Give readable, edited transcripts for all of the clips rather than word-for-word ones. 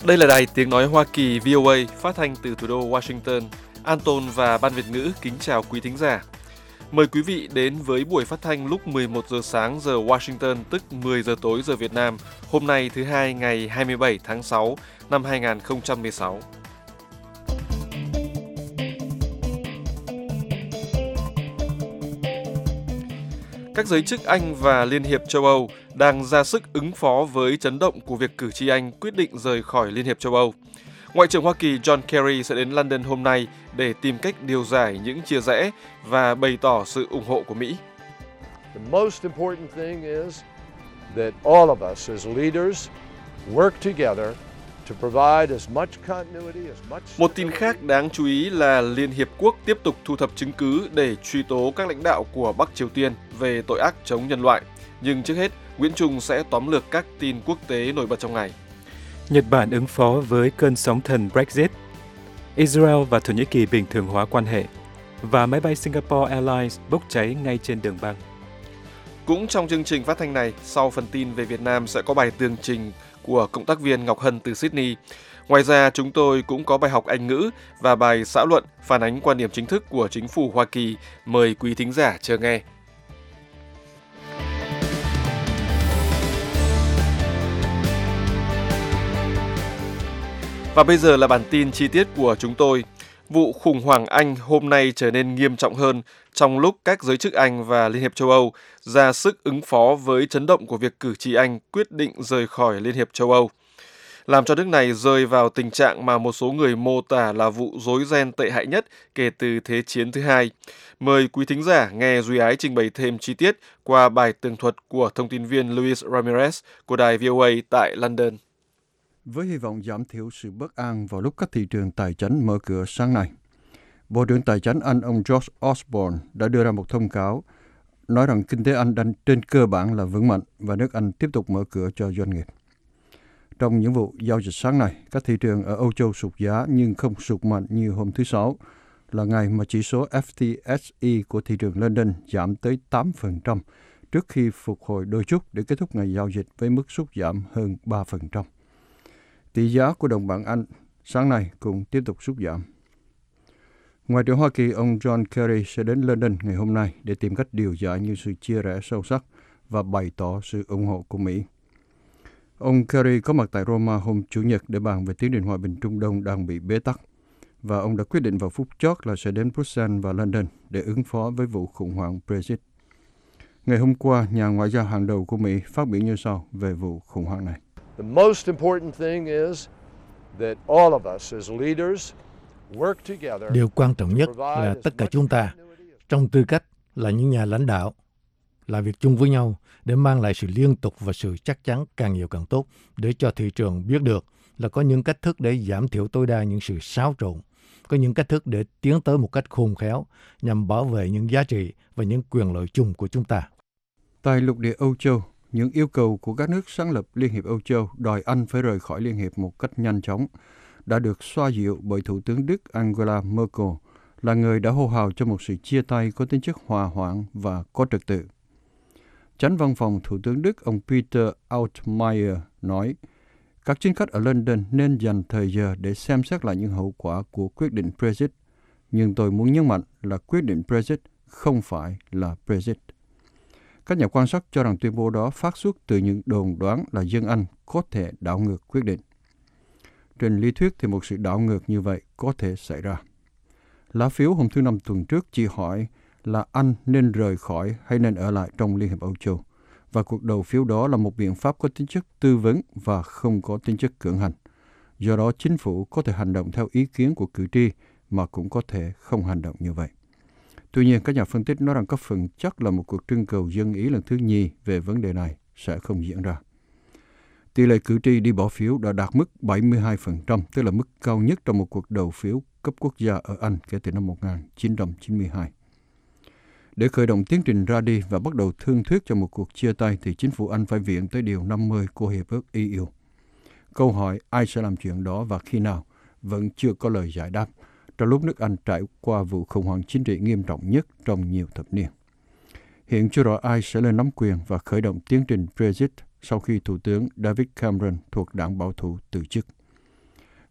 Đây là đài tiếng nói Hoa Kỳ VOA phát thanh từ thủ đô Washington. Anton và Ban Việt ngữ kính chào quý thính giả. Mời quý vị đến với buổi phát thanh lúc 11 giờ sáng giờ Washington, tức 10 giờ tối giờ Việt Nam, hôm nay thứ Hai ngày 27 tháng 6 năm 2016. Các giới chức Anh và Liên hiệp châu Âu đang ra sức ứng phó với chấn động của việc cử tri Anh quyết định rời khỏi Liên hiệp châu Âu. Ngoại trưởng Hoa Kỳ John Kerry sẽ đến London hôm nay để tìm cách điều giải những chia rẽ và bày tỏ sự ủng hộ của Mỹ. The most important thing is that all of us as leaders work together to provide as much continuity, as much. Một tin khác đáng chú ý là Liên Hiệp Quốc tiếp tục thu thập chứng cứ để truy tố các lãnh đạo của Bắc Triều Tiên về tội ác chống nhân loại. Nhưng trước hết, Nguyễn Trung sẽ tóm lược các tin quốc tế nổi bật trong ngày. Nhật Bản ứng phó với cơn sóng thần Brexit. Israel và Thổ Nhĩ Kỳ bình thường hóa quan hệ. Và máy bay Singapore Airlines bốc cháy ngay trên đường băng. Cũng trong chương trình phát thanh này, sau phần tin về Việt Nam sẽ có bài tường trình của cộng tác viên Ngọc Hân từ Sydney. Ngoài ra, chúng tôi cũng có bài học Anh ngữ và bài xã luận phản ánh quan điểm chính thức của chính phủ Hoa Kỳ. Mời quý thính giả chờ nghe. Và bây giờ là bản tin chi tiết của chúng tôi. Vụ khủng hoảng Anh hôm nay trở nên nghiêm trọng hơn trong lúc các giới chức Anh và Liên hiệp châu Âu ra sức ứng phó với chấn động của việc cử tri Anh quyết định rời khỏi Liên hiệp châu Âu, làm cho nước này rơi vào tình trạng mà một số người mô tả là vụ rối ren tệ hại nhất kể từ Thế chiến thứ hai. Mời quý thính giả nghe Duy Ái trình bày thêm chi tiết qua bài tường thuật của thông tin viên Luis Ramirez của đài VOA tại London. Với hy vọng giảm thiểu sự bất an vào lúc các thị trường tài chính mở cửa sáng nay, Bộ trưởng Tài chính Anh ông George Osborne đã đưa ra một thông cáo nói rằng kinh tế Anh đang trên cơ bản là vững mạnh và nước Anh tiếp tục mở cửa cho doanh nghiệp. Trong những vụ giao dịch sáng nay, các thị trường ở Âu Châu sụt giá nhưng không sụt mạnh như hôm thứ Sáu, là ngày mà chỉ số FTSE của thị trường London giảm tới 8% trước khi phục hồi đôi chút để kết thúc ngày giao dịch với mức sút giảm hơn 3%. Tỷ giá của đồng bảng Anh sáng nay cũng tiếp tục sút giảm. Ngoại trưởng Hoa Kỳ ông John Kerry sẽ đến London ngày hôm nay để tìm cách điều giải những sự chia rẽ sâu sắc và bày tỏ sự ủng hộ của Mỹ. Ông Kerry có mặt tại Roma hôm Chủ nhật để bàn về tiến trình hòa bình Trung Đông đang bị bế tắc, và ông đã quyết định vào phút chót là sẽ đến Bruxelles và London để ứng phó với vụ khủng hoảng Brexit. Ngày hôm qua, nhà ngoại giao hàng đầu của Mỹ phát biểu như sau về vụ khủng hoảng này. The most important thing is that all of us as leaders work together. Điều quan trọng nhất là tất cả chúng ta, trong tư cách là những nhà lãnh đạo, làm việc chung với nhau để mang lại sự liên tục và sự chắc chắn càng nhiều càng tốt, để cho thị trường biết được là có những cách thức để giảm thiểu tối đa những sự xáo trộn, có những cách thức để tiến tới một cách khôn khéo nhằm bảo vệ những giá trị và những quyền lợi chung của chúng ta. Tại lục địa Âu Châu, những yêu cầu của các nước sáng lập Liên hiệp Âu Châu đòi Anh phải rời khỏi Liên hiệp một cách nhanh chóng đã được xoa dịu bởi Thủ tướng Đức Angela Merkel, là người đã hô hào cho một sự chia tay có tính chất hòa hoãn và có trật tự. Chánh văn phòng Thủ tướng Đức ông Peter Altmaier nói, các chính khách ở London nên dành thời giờ để xem xét lại những hậu quả của quyết định Brexit. Nhưng tôi muốn nhấn mạnh là quyết định Brexit không phải là Brexit. Các nhà quan sát cho rằng tuyên bố đó phát xuất từ những đồn đoán là dân Anh có thể đảo ngược quyết định. Trên lý thuyết thì một sự đảo ngược như vậy có thể xảy ra. Lá phiếu hôm thứ Năm tuần trước chỉ hỏi là Anh nên rời khỏi hay nên ở lại trong Liên hiệp Âu Châu. Và cuộc đầu phiếu đó là một biện pháp có tính chất tư vấn và không có tính chất cưỡng hành. Do đó chính phủ có thể hành động theo ý kiến của cử tri mà cũng có thể không hành động như vậy. Tuy nhiên, các nhà phân tích nói rằng có phần chắc là một cuộc trưng cầu dân Ý lần thứ nhì về vấn đề này sẽ không diễn ra. Tỷ lệ cử tri đi bỏ phiếu đã đạt mức 72%, tức là mức cao nhất trong một cuộc đầu phiếu cấp quốc gia ở Anh kể từ năm 1992. Để khởi động tiến trình ra đi và bắt đầu thương thuyết cho một cuộc chia tay thì chính phủ Anh phải viện tới điều 50 của Hiệp ước EU. Câu hỏi ai sẽ làm chuyện đó và khi nào vẫn chưa có lời giải đáp, trong lúc nước Anh trải qua vụ khủng hoảng chính trị nghiêm trọng nhất trong nhiều thập niên. Hiện chưa rõ ai sẽ lên nắm quyền và khởi động tiến trình Brexit sau khi Thủ tướng David Cameron thuộc đảng bảo thủ từ chức.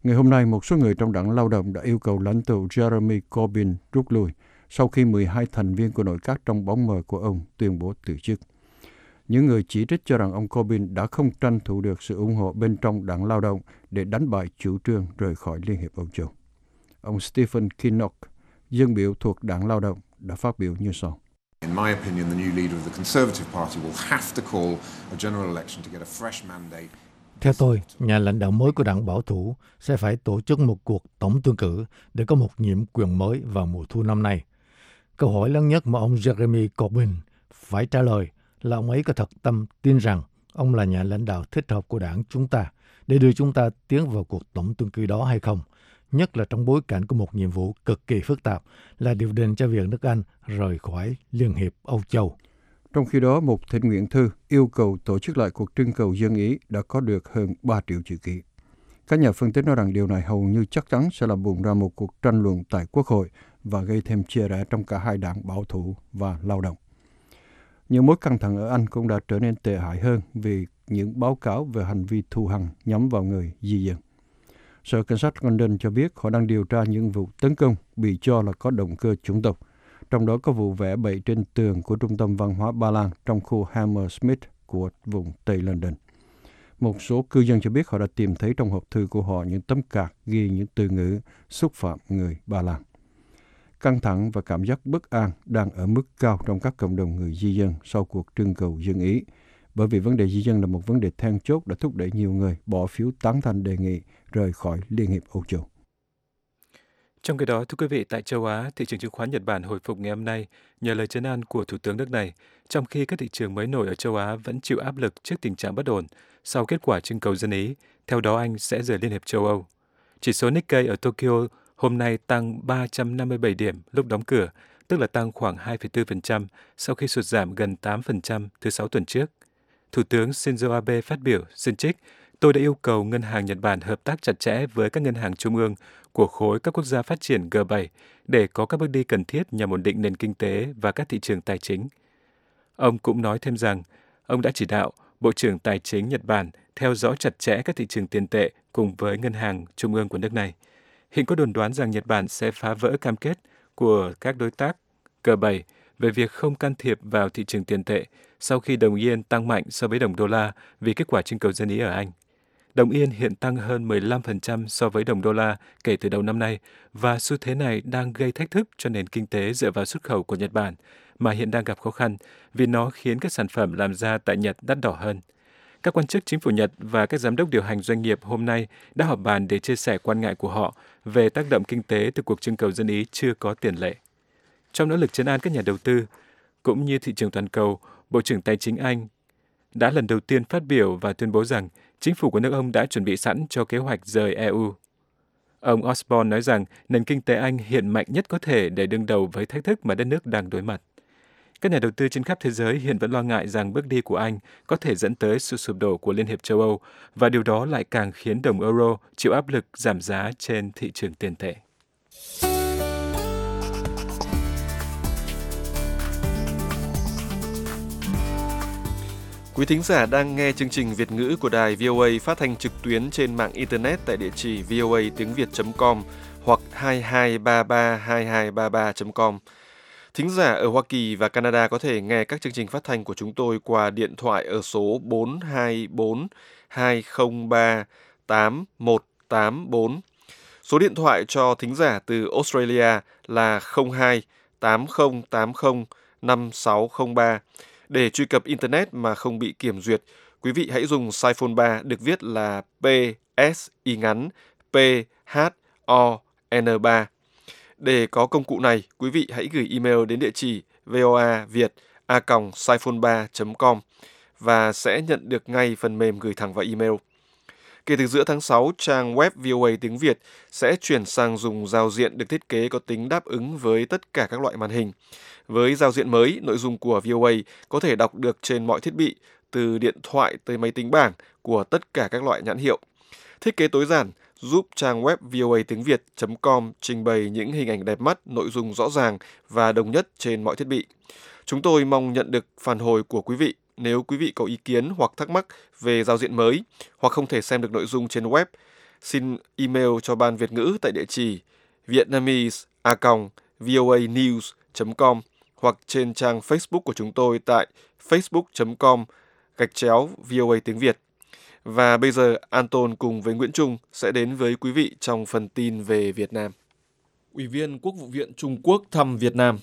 Ngày hôm nay, một số người trong đảng Lao động đã yêu cầu lãnh tụ Jeremy Corbyn rút lui sau khi 12 thành viên của nội các trong bóng mờ của ông tuyên bố từ chức. Những người chỉ trích cho rằng ông Corbyn đã không tranh thủ được sự ủng hộ bên trong đảng Lao động để đánh bại chủ trương rời khỏi Liên hiệp Âu Châu. Ông Stephen Kinnock, dân biểu thuộc đảng Lao động, đã phát biểu như sau. In my opinion, the new leader of the Conservative Party will have to call a general election to get a fresh mandate. Theo tôi, nhà lãnh đạo mới của đảng bảo thủ sẽ phải tổ chức một cuộc tổng tuyển cử để có một nhiệm quyền mới vào mùa thu năm nay. Câu hỏi lớn nhất mà ông Jeremy Corbyn phải trả lời là ông ấy có thật tâm tin rằng ông là nhà lãnh đạo thích hợp của đảng chúng ta để đưa chúng ta tiến vào cuộc tổng tuyển cử đó hay không, nhất là trong bối cảnh của một nhiệm vụ cực kỳ phức tạp là điều định cho việc nước Anh rời khỏi Liên hiệp Âu Châu. Trong khi đó, một thỉnh nguyện thư yêu cầu tổ chức lại cuộc trưng cầu dân Ý đã có được hơn 3 triệu chữ ký. Các nhà phân tích nói rằng điều này hầu như chắc chắn sẽ làm bùng ra một cuộc tranh luận tại Quốc hội và gây thêm chia rẽ trong cả hai đảng bảo thủ và Lao động. Những mối căng thẳng ở Anh cũng đã trở nên tệ hại hơn vì những báo cáo về hành vi thù hằn nhắm vào người di dân. Sở Cảnh sát London cho biết họ đang điều tra những vụ tấn công bị cho là có động cơ chủng tộc, trong đó có vụ vẽ bậy trên tường của Trung tâm Văn hóa Ba Lan trong khu Hammersmith của vùng Tây London. Một số cư dân cho biết họ đã tìm thấy trong hộp thư của họ những tấm card ghi những từ ngữ xúc phạm người Ba Lan. Căng thẳng và cảm giác bất an đang ở mức cao trong các cộng đồng người di dân sau cuộc trưng cầu dân Ý, bởi vì vấn đề di dân là một vấn đề then chốt đã thúc đẩy nhiều người bỏ phiếu tán thành đề nghị rời khỏi Liên hiệp Âu Châu. Trong khi đó, thưa quý vị, tại châu Á, thị trường chứng khoán Nhật Bản hồi phục ngày hôm nay nhờ lời trấn an của Thủ tướng nước này, trong khi các thị trường mới nổi ở châu Á vẫn chịu áp lực trước tình trạng bất ổn sau kết quả trưng cầu dân Ý, theo đó Anh sẽ rời Liên hiệp châu Âu. Chỉ số Nikkei ở Tokyo hôm nay tăng 357 điểm lúc đóng cửa, tức là tăng khoảng 2,4% sau khi sụt giảm gần 8% thứ 6 tuần trước. Thủ tướng Shinzo Abe phát biểu xin trích, tôi đã yêu cầu Ngân hàng Nhật Bản hợp tác chặt chẽ với các ngân hàng trung ương của khối các quốc gia phát triển G7 để có các bước đi cần thiết nhằm ổn định nền kinh tế và các thị trường tài chính. Ông cũng nói thêm rằng, ông đã chỉ đạo Bộ trưởng Tài chính Nhật Bản theo dõi chặt chẽ các thị trường tiền tệ cùng với ngân hàng trung ương của nước này. Hiện có đồn đoán rằng Nhật Bản sẽ phá vỡ cam kết của các đối tác G7 về việc không can thiệp vào thị trường tiền tệ sau khi đồng yên tăng mạnh so với đồng đô la vì kết quả trưng cầu dân Ý ở Anh. Đồng yên hiện tăng hơn 15% so với đồng đô la kể từ đầu năm nay và xu thế này đang gây thách thức cho nền kinh tế dựa vào xuất khẩu của Nhật Bản mà hiện đang gặp khó khăn vì nó khiến các sản phẩm làm ra tại Nhật đắt đỏ hơn. Các quan chức chính phủ Nhật và các giám đốc điều hành doanh nghiệp hôm nay đã họp bàn để chia sẻ quan ngại của họ về tác động kinh tế từ cuộc trưng cầu dân Ý chưa có tiền lệ. Trong nỗ lực trấn an các nhà đầu tư, cũng như thị trường toàn cầu, Bộ trưởng Tài chính Anh đã lần đầu tiên phát biểu và tuyên bố rằng chính phủ của nước ông đã chuẩn bị sẵn cho kế hoạch rời EU. Ông Osborne nói rằng nền kinh tế Anh hiện mạnh nhất có thể để đương đầu với thách thức mà đất nước đang đối mặt. Các nhà đầu tư trên khắp thế giới hiện vẫn lo ngại rằng bước đi của Anh có thể dẫn tới sự sụp đổ của Liên hiệp châu Âu và điều đó lại càng khiến đồng euro chịu áp lực giảm giá trên thị trường tiền tệ. Quý thính giả đang nghe chương trình Việt ngữ của đài VOA phát thanh trực tuyến trên mạng Internet tại địa chỉ voattiếng.việt.com hoặc 22332233.com. Thính giả ở Hoa Kỳ và Canada có thể nghe các chương trình phát thanh của chúng tôi qua điện thoại ở số 424 203 8184. Số điện thoại cho thính giả từ Australia là 02 8080 5603. Để truy cập Internet mà không bị kiểm duyệt, quý vị hãy dùng Siphone 3 được viết là PSI ngắn PHON3. Để có công cụ này, quý vị hãy gửi email đến địa chỉ voaviet@siphone3.com và sẽ nhận được ngay phần mềm gửi thẳng vào email. Kể từ giữa tháng 6, trang web VOA tiếng Việt sẽ chuyển sang dùng giao diện được thiết kế có tính đáp ứng với tất cả các loại màn hình. Với giao diện mới, nội dung của VOA có thể đọc được trên mọi thiết bị, từ điện thoại tới máy tính bảng của tất cả các loại nhãn hiệu. Thiết kế tối giản giúp trang web voattiếng.việt.com trình bày những hình ảnh đẹp mắt, nội dung rõ ràng và đồng nhất trên mọi thiết bị. Chúng tôi mong nhận được phản hồi của quý vị. Nếu quý vị có ý kiến hoặc thắc mắc về giao diện mới hoặc không thể xem được nội dung trên web, xin email cho Ban Việt ngữ tại địa chỉ vietnamese@voanews.com hoặc trên trang Facebook của chúng tôi tại facebook.com/VOA tiếng Việt. Và bây giờ Anton cùng với Nguyễn Trung sẽ đến với quý vị trong phần tin về Việt Nam. Ủy viên Quốc vụ viện Trung Quốc thăm Việt Nam.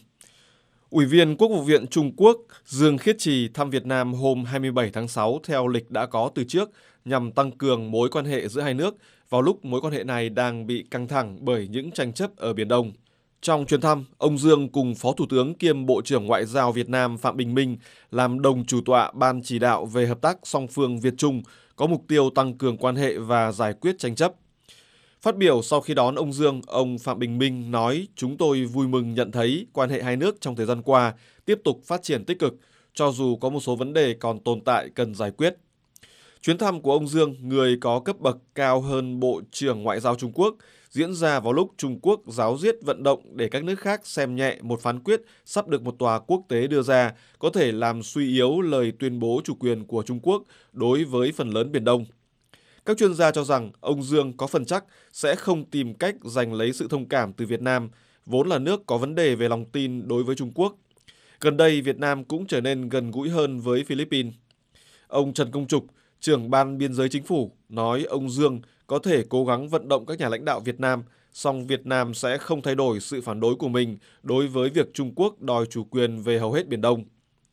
Ủy viên Quốc vụ viện Trung Quốc Dương Khiết Trì thăm Việt Nam hôm 27 tháng 6 theo lịch đã có từ trước nhằm tăng cường mối quan hệ giữa hai nước vào lúc mối quan hệ này đang bị căng thẳng bởi những tranh chấp ở Biển Đông. Trong chuyến thăm, ông Dương cùng Phó Thủ tướng kiêm Bộ trưởng Ngoại giao Việt Nam Phạm Bình Minh làm đồng chủ tọa Ban chỉ đạo về hợp tác song phương Việt-Trung có mục tiêu tăng cường quan hệ và giải quyết tranh chấp. Phát biểu sau khi đón ông Dương, ông Phạm Bình Minh nói chúng tôi vui mừng nhận thấy quan hệ hai nước trong thời gian qua tiếp tục phát triển tích cực, cho dù có một số vấn đề còn tồn tại cần giải quyết. Chuyến thăm của ông Dương, người có cấp bậc cao hơn Bộ trưởng Ngoại giao Trung Quốc, diễn ra vào lúc Trung Quốc ráo riết vận động để các nước khác xem nhẹ một phán quyết sắp được một tòa quốc tế đưa ra, có thể làm suy yếu lời tuyên bố chủ quyền của Trung Quốc đối với phần lớn Biển Đông. Các chuyên gia cho rằng ông Dương có phần chắc sẽ không tìm cách giành lấy sự thông cảm từ Việt Nam, vốn là nước có vấn đề về lòng tin đối với Trung Quốc. Gần đây, Việt Nam cũng trở nên gần gũi hơn với Philippines. Ông Trần Công Trục, trưởng Ban Biên giới Chính phủ, nói ông Dương có thể cố gắng vận động các nhà lãnh đạo Việt Nam, song Việt Nam sẽ không thay đổi sự phản đối của mình đối với việc Trung Quốc đòi chủ quyền về hầu hết Biển Đông.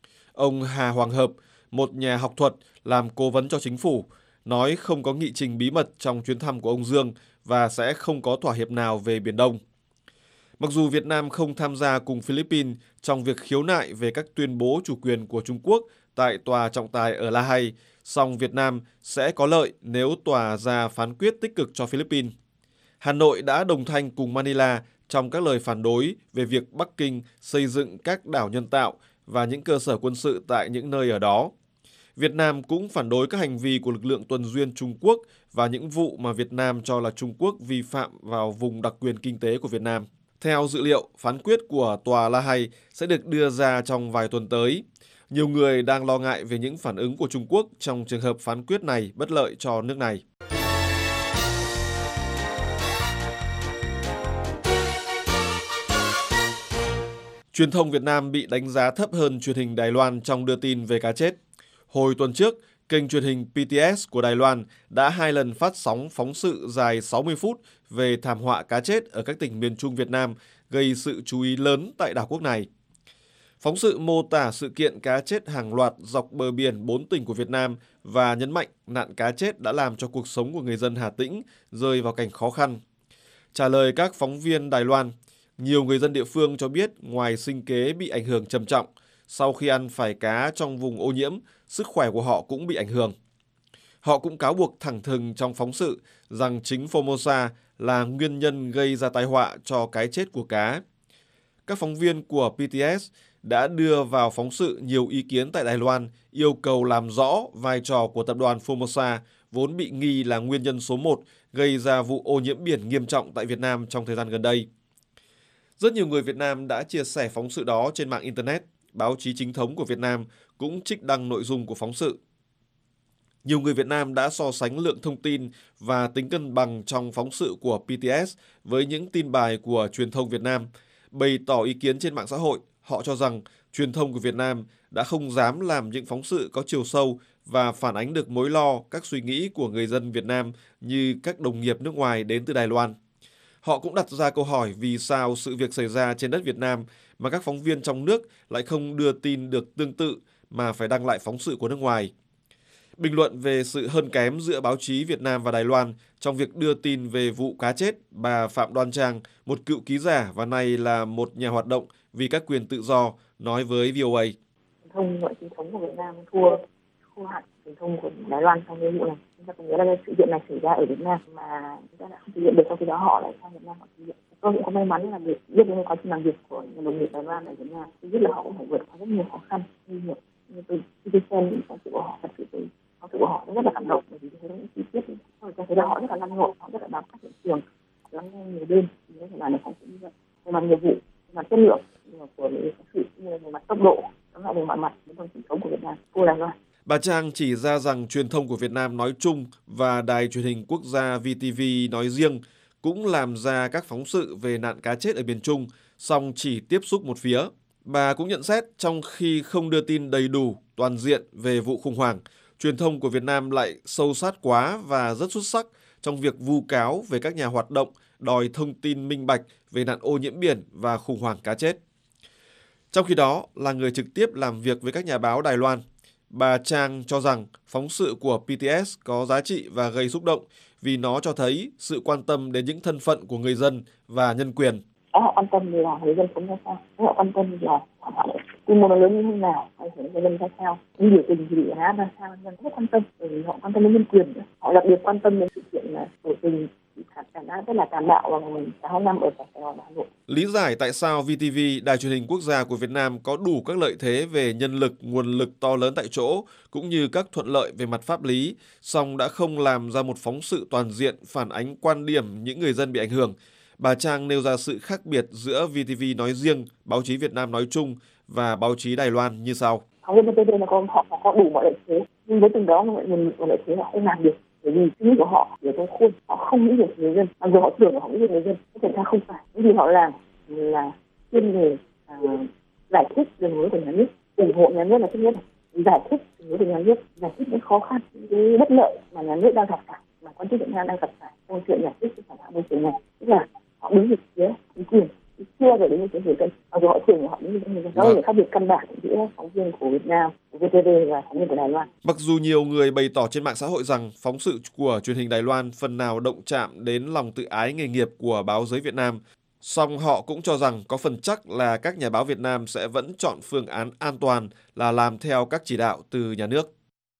Ông Hà Hoàng Hợp, một nhà học thuật làm cố vấn cho chính phủ, nói không có nghị trình bí mật trong chuyến thăm của ông Dương và sẽ không có thỏa hiệp nào về Biển Đông. Mặc dù Việt Nam không tham gia cùng Philippines trong việc khiếu nại về các tuyên bố chủ quyền của Trung Quốc tại tòa trọng tài ở La Hay, song Việt Nam sẽ có lợi nếu tòa ra phán quyết tích cực cho Philippines. Hà Nội đã đồng thanh cùng Manila trong các lời phản đối về việc Bắc Kinh xây dựng các đảo nhân tạo và những cơ sở quân sự tại những nơi ở đó. Việt Nam cũng phản đối các hành vi của lực lượng tuần duyên Trung Quốc và những vụ mà Việt Nam cho là Trung Quốc vi phạm vào vùng đặc quyền kinh tế của Việt Nam. Theo dữ liệu, phán quyết của tòa La Hay sẽ được đưa ra trong vài tuần tới. Nhiều người đang lo ngại về những phản ứng của Trung Quốc trong trường hợp phán quyết này bất lợi cho nước này. Truyền thông Việt Nam bị đánh giá thấp hơn truyền hình Đài Loan trong đưa tin về cá chết. Hồi tuần trước, kênh truyền hình PTS của Đài Loan đã 2 lần phát sóng phóng sự dài 60 phút về thảm họa cá chết ở các tỉnh miền Trung Việt Nam, gây sự chú ý lớn tại đảo quốc này. Phóng sự mô tả sự kiện cá chết hàng loạt dọc bờ biển 4 tỉnh của Việt Nam và nhấn mạnh nạn cá chết đã làm cho cuộc sống của người dân Hà Tĩnh rơi vào cảnh khó khăn. Trả lời các phóng viên Đài Loan, nhiều người dân địa phương cho biết ngoài sinh kế bị ảnh hưởng trầm trọng, sau khi ăn phải cá trong vùng ô nhiễm, sức khỏe của họ cũng bị ảnh hưởng. Họ cũng cáo buộc thẳng thừng trong phóng sự rằng chính Formosa là nguyên nhân gây ra tai họa cho cái chết của cá. Các phóng viên của PTS đã đưa vào phóng sự nhiều ý kiến tại Đài Loan yêu cầu làm rõ vai trò của tập đoàn Formosa, vốn bị nghi là nguyên nhân số 1 gây ra vụ ô nhiễm biển nghiêm trọng tại Việt Nam trong thời gian gần đây. Rất nhiều người Việt Nam đã chia sẻ phóng sự đó trên mạng Internet. Báo chí chính thống của Việt Nam cũng trích đăng nội dung của phóng sự. Nhiều người Việt Nam đã so sánh lượng thông tin và tính cân bằng trong phóng sự của PTS với những tin bài của truyền thông Việt Nam. Bày tỏ ý kiến trên mạng xã hội, họ cho rằng truyền thông của Việt Nam đã không dám làm những phóng sự có chiều sâu và phản ánh được mối lo, các suy nghĩ của người dân Việt Nam như các đồng nghiệp nước ngoài đến từ Đài Loan. Họ cũng đặt ra câu hỏi vì sao sự việc xảy ra trên đất Việt Nam mà các phóng viên trong nước lại không đưa tin được tương tự mà phải đăng lại phóng sự của nước ngoài. Bình luận về sự hơn kém giữa báo chí Việt Nam và Đài Loan trong việc đưa tin về vụ cá chết, bà Phạm Đoan Trang, một cựu ký giả và nay là một nhà hoạt động vì các quyền tự do, nói với VOA. Truyền thông gọi chính thống của Việt Nam thua hẳn truyền thông của Đài Loan trong cái vụ này. Chúng ta có nghĩa là sự kiện này xảy ra ở Việt Nam mà chúng ta đã không thực hiện được, trong khi đó họ lại sang Việt Nam họ thực hiện. Tôi cũng có may mắn là được biết đến quá trình làm việc của đồng nghiệp Đài Loan ở Việt Nam. Tôi biết là họ cũng phải vượt qua rất nhiều khó khăn, nguy hiểm. Nhưng tôi xem những phóng sự của họ, thật sự phóng sự của họ rất là cảm động, bởi vì thấy những chi tiết, tôi thấy là họ rất là lăn lộn, họ rất là bám sát hiện trường, lắng nghe nhiều đêm, thì có thể làm được phóng sự như vậy. Về mặt nghiệp vụ, về mặt chất lượng của phóng sự, như là về mặt tốc độ, đó là về mọi mặt truyền thông chính thống của Việt Nam, cô Đài Loan. Bà Trang chỉ ra rằng truyền thông của Việt Nam nói chung và Đài Truyền hình Quốc gia VTV nói riêng cũng làm ra các phóng sự về nạn cá chết ở miền Trung, song chỉ tiếp xúc một phía. Bà cũng nhận xét trong khi không đưa tin đầy đủ, toàn diện về vụ khủng hoảng, truyền thông của Việt Nam lại sâu sát quá và rất xuất sắc trong việc vu cáo về các nhà hoạt động đòi thông tin minh bạch về nạn ô nhiễm biển và khủng hoảng cá chết. Trong khi đó, là người trực tiếp làm việc với các nhà báo Đài Loan, bà Trang cho rằng phóng sự của PTS có giá trị và gây xúc động vì nó cho thấy sự quan tâm đến những thân phận của người dân và nhân quyền. Họ quan tâm là người dân sống ra sao, họ quan tâm là họ quy mô nó lớn như thế nào, ảnh hưởng đến người dân ra sao, những biểu tình thì bị án ra sao, nhân rất quan tâm, vì họ quan tâm đến nhân quyền nữa. Họ đặc biệt quan tâm đến sự kiện là biểu tình phản án rất là tàn bạo vào ngày 6 tháng 5 ở Sài Gòn, Hà Nội. Lý giải tại sao VTV, Đài Truyền hình Quốc gia của Việt Nam có đủ các lợi thế về nhân lực, nguồn lực to lớn tại chỗ, cũng như các thuận lợi về mặt pháp lý, song đã không làm ra một phóng sự toàn diện phản ánh quan điểm những người dân bị ảnh hưởng. Bà Trang nêu ra sự khác biệt giữa VTV nói riêng, báo chí Việt Nam nói chung và báo chí Đài Loan như sau. Phóng viên VTV là họ có đủ mọi lợi thế, nhưng với từng đó nguồn lợi thế họ không làm được. Bởi vì suy nghĩ của họ ở trong khuôn, họ không nghĩ được người dân, mặc dù họ tưởng là họ nghĩ được người dân, có thể ra không phải. Những gì họ làm là chuyên về giải thích đường lối của nhà nước, ủng hộ nhà nước là thứ nhất, giải thích đường lối của nhà nước, giải thích những khó khăn, những cái bất lợi mà nhà nước đang gặp phải, mà quan chức Việt Nam đang gặp phải trong chuyện giải thích cái sản phẩm môi trường này, tức là họ đứng về phía chính quyền, chưa về đến những người dân, mặc dù họ tưởng là họ đứng về phía người dân. Đó là khác biệt căn bản giữa phóng viên của Việt Nam, của VTV và phóng viên của Đài Loan. Mặc dù nhiều người bày tỏ trên mạng xã hội rằng phóng sự của truyền hình Đài Loan phần nào động chạm đến lòng tự ái nghề nghiệp của báo giới Việt Nam, song họ cũng cho rằng có phần chắc là các nhà báo Việt Nam sẽ vẫn chọn phương án an toàn là làm theo các chỉ đạo từ nhà nước.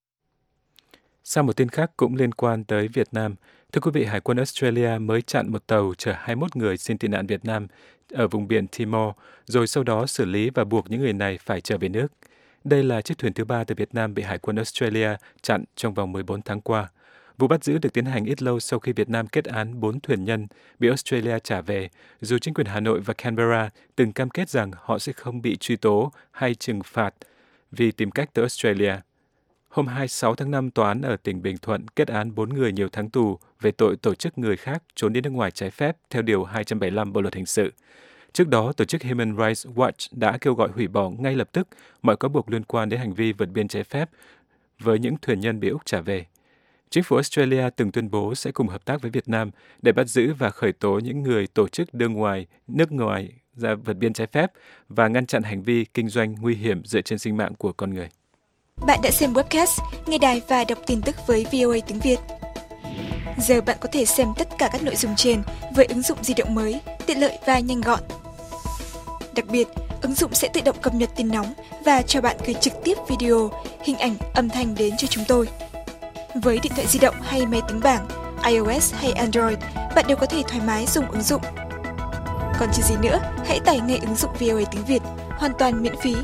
Sang một tin khác cũng liên quan tới Việt Nam, thưa quý vị, Hải quân Australia mới chặn một tàu chở 21 người xin tị nạn Việt Nam ở vùng biển Timor, rồi sau đó xử lý và buộc những người này phải trở về nước. Đây là chiếc thuyền thứ 3 từ Việt Nam bị Hải quân Australia chặn trong vòng 14 tháng qua. Vụ bắt giữ được tiến hành ít lâu sau khi Việt Nam kết án 4 thuyền nhân bị Australia trả về, dù chính quyền Hà Nội và Canberra từng cam kết rằng họ sẽ không bị truy tố hay trừng phạt vì tìm cách tới Australia. Hôm 26 tháng 5, tòa án ở tỉnh Bình Thuận kết án 4 người nhiều tháng tù về tội tổ chức người khác trốn đi nước ngoài trái phép theo Điều 275 Bộ Luật Hình sự. Trước đó, tổ chức Human Rights Watch đã kêu gọi hủy bỏ ngay lập tức mọi cáo buộc liên quan đến hành vi vượt biên trái phép với những thuyền nhân bị Úc trả về. Chính phủ Australia từng tuyên bố sẽ cùng hợp tác với Việt Nam để bắt giữ và khởi tố những người tổ chức đưa nước ngoài ra vượt biên trái phép và ngăn chặn hành vi kinh doanh nguy hiểm dựa trên sinh mạng của con người. Bạn đã xem webcast, nghe đài và đọc tin tức với VOA tiếng Việt. Giờ bạn có thể xem tất cả các nội dung trên với ứng dụng di động mới, tiện lợi và nhanh gọn. Đặc biệt, ứng dụng sẽ tự động cập nhật tin nóng và cho bạn gửi trực tiếp video, hình ảnh, âm thanh đến cho chúng tôi. Với điện thoại di động hay máy tính bảng, iOS hay Android, bạn đều có thể thoải mái dùng ứng dụng. Còn chờ gì nữa, hãy tải ngay ứng dụng VOA tiếng Việt, hoàn toàn miễn phí.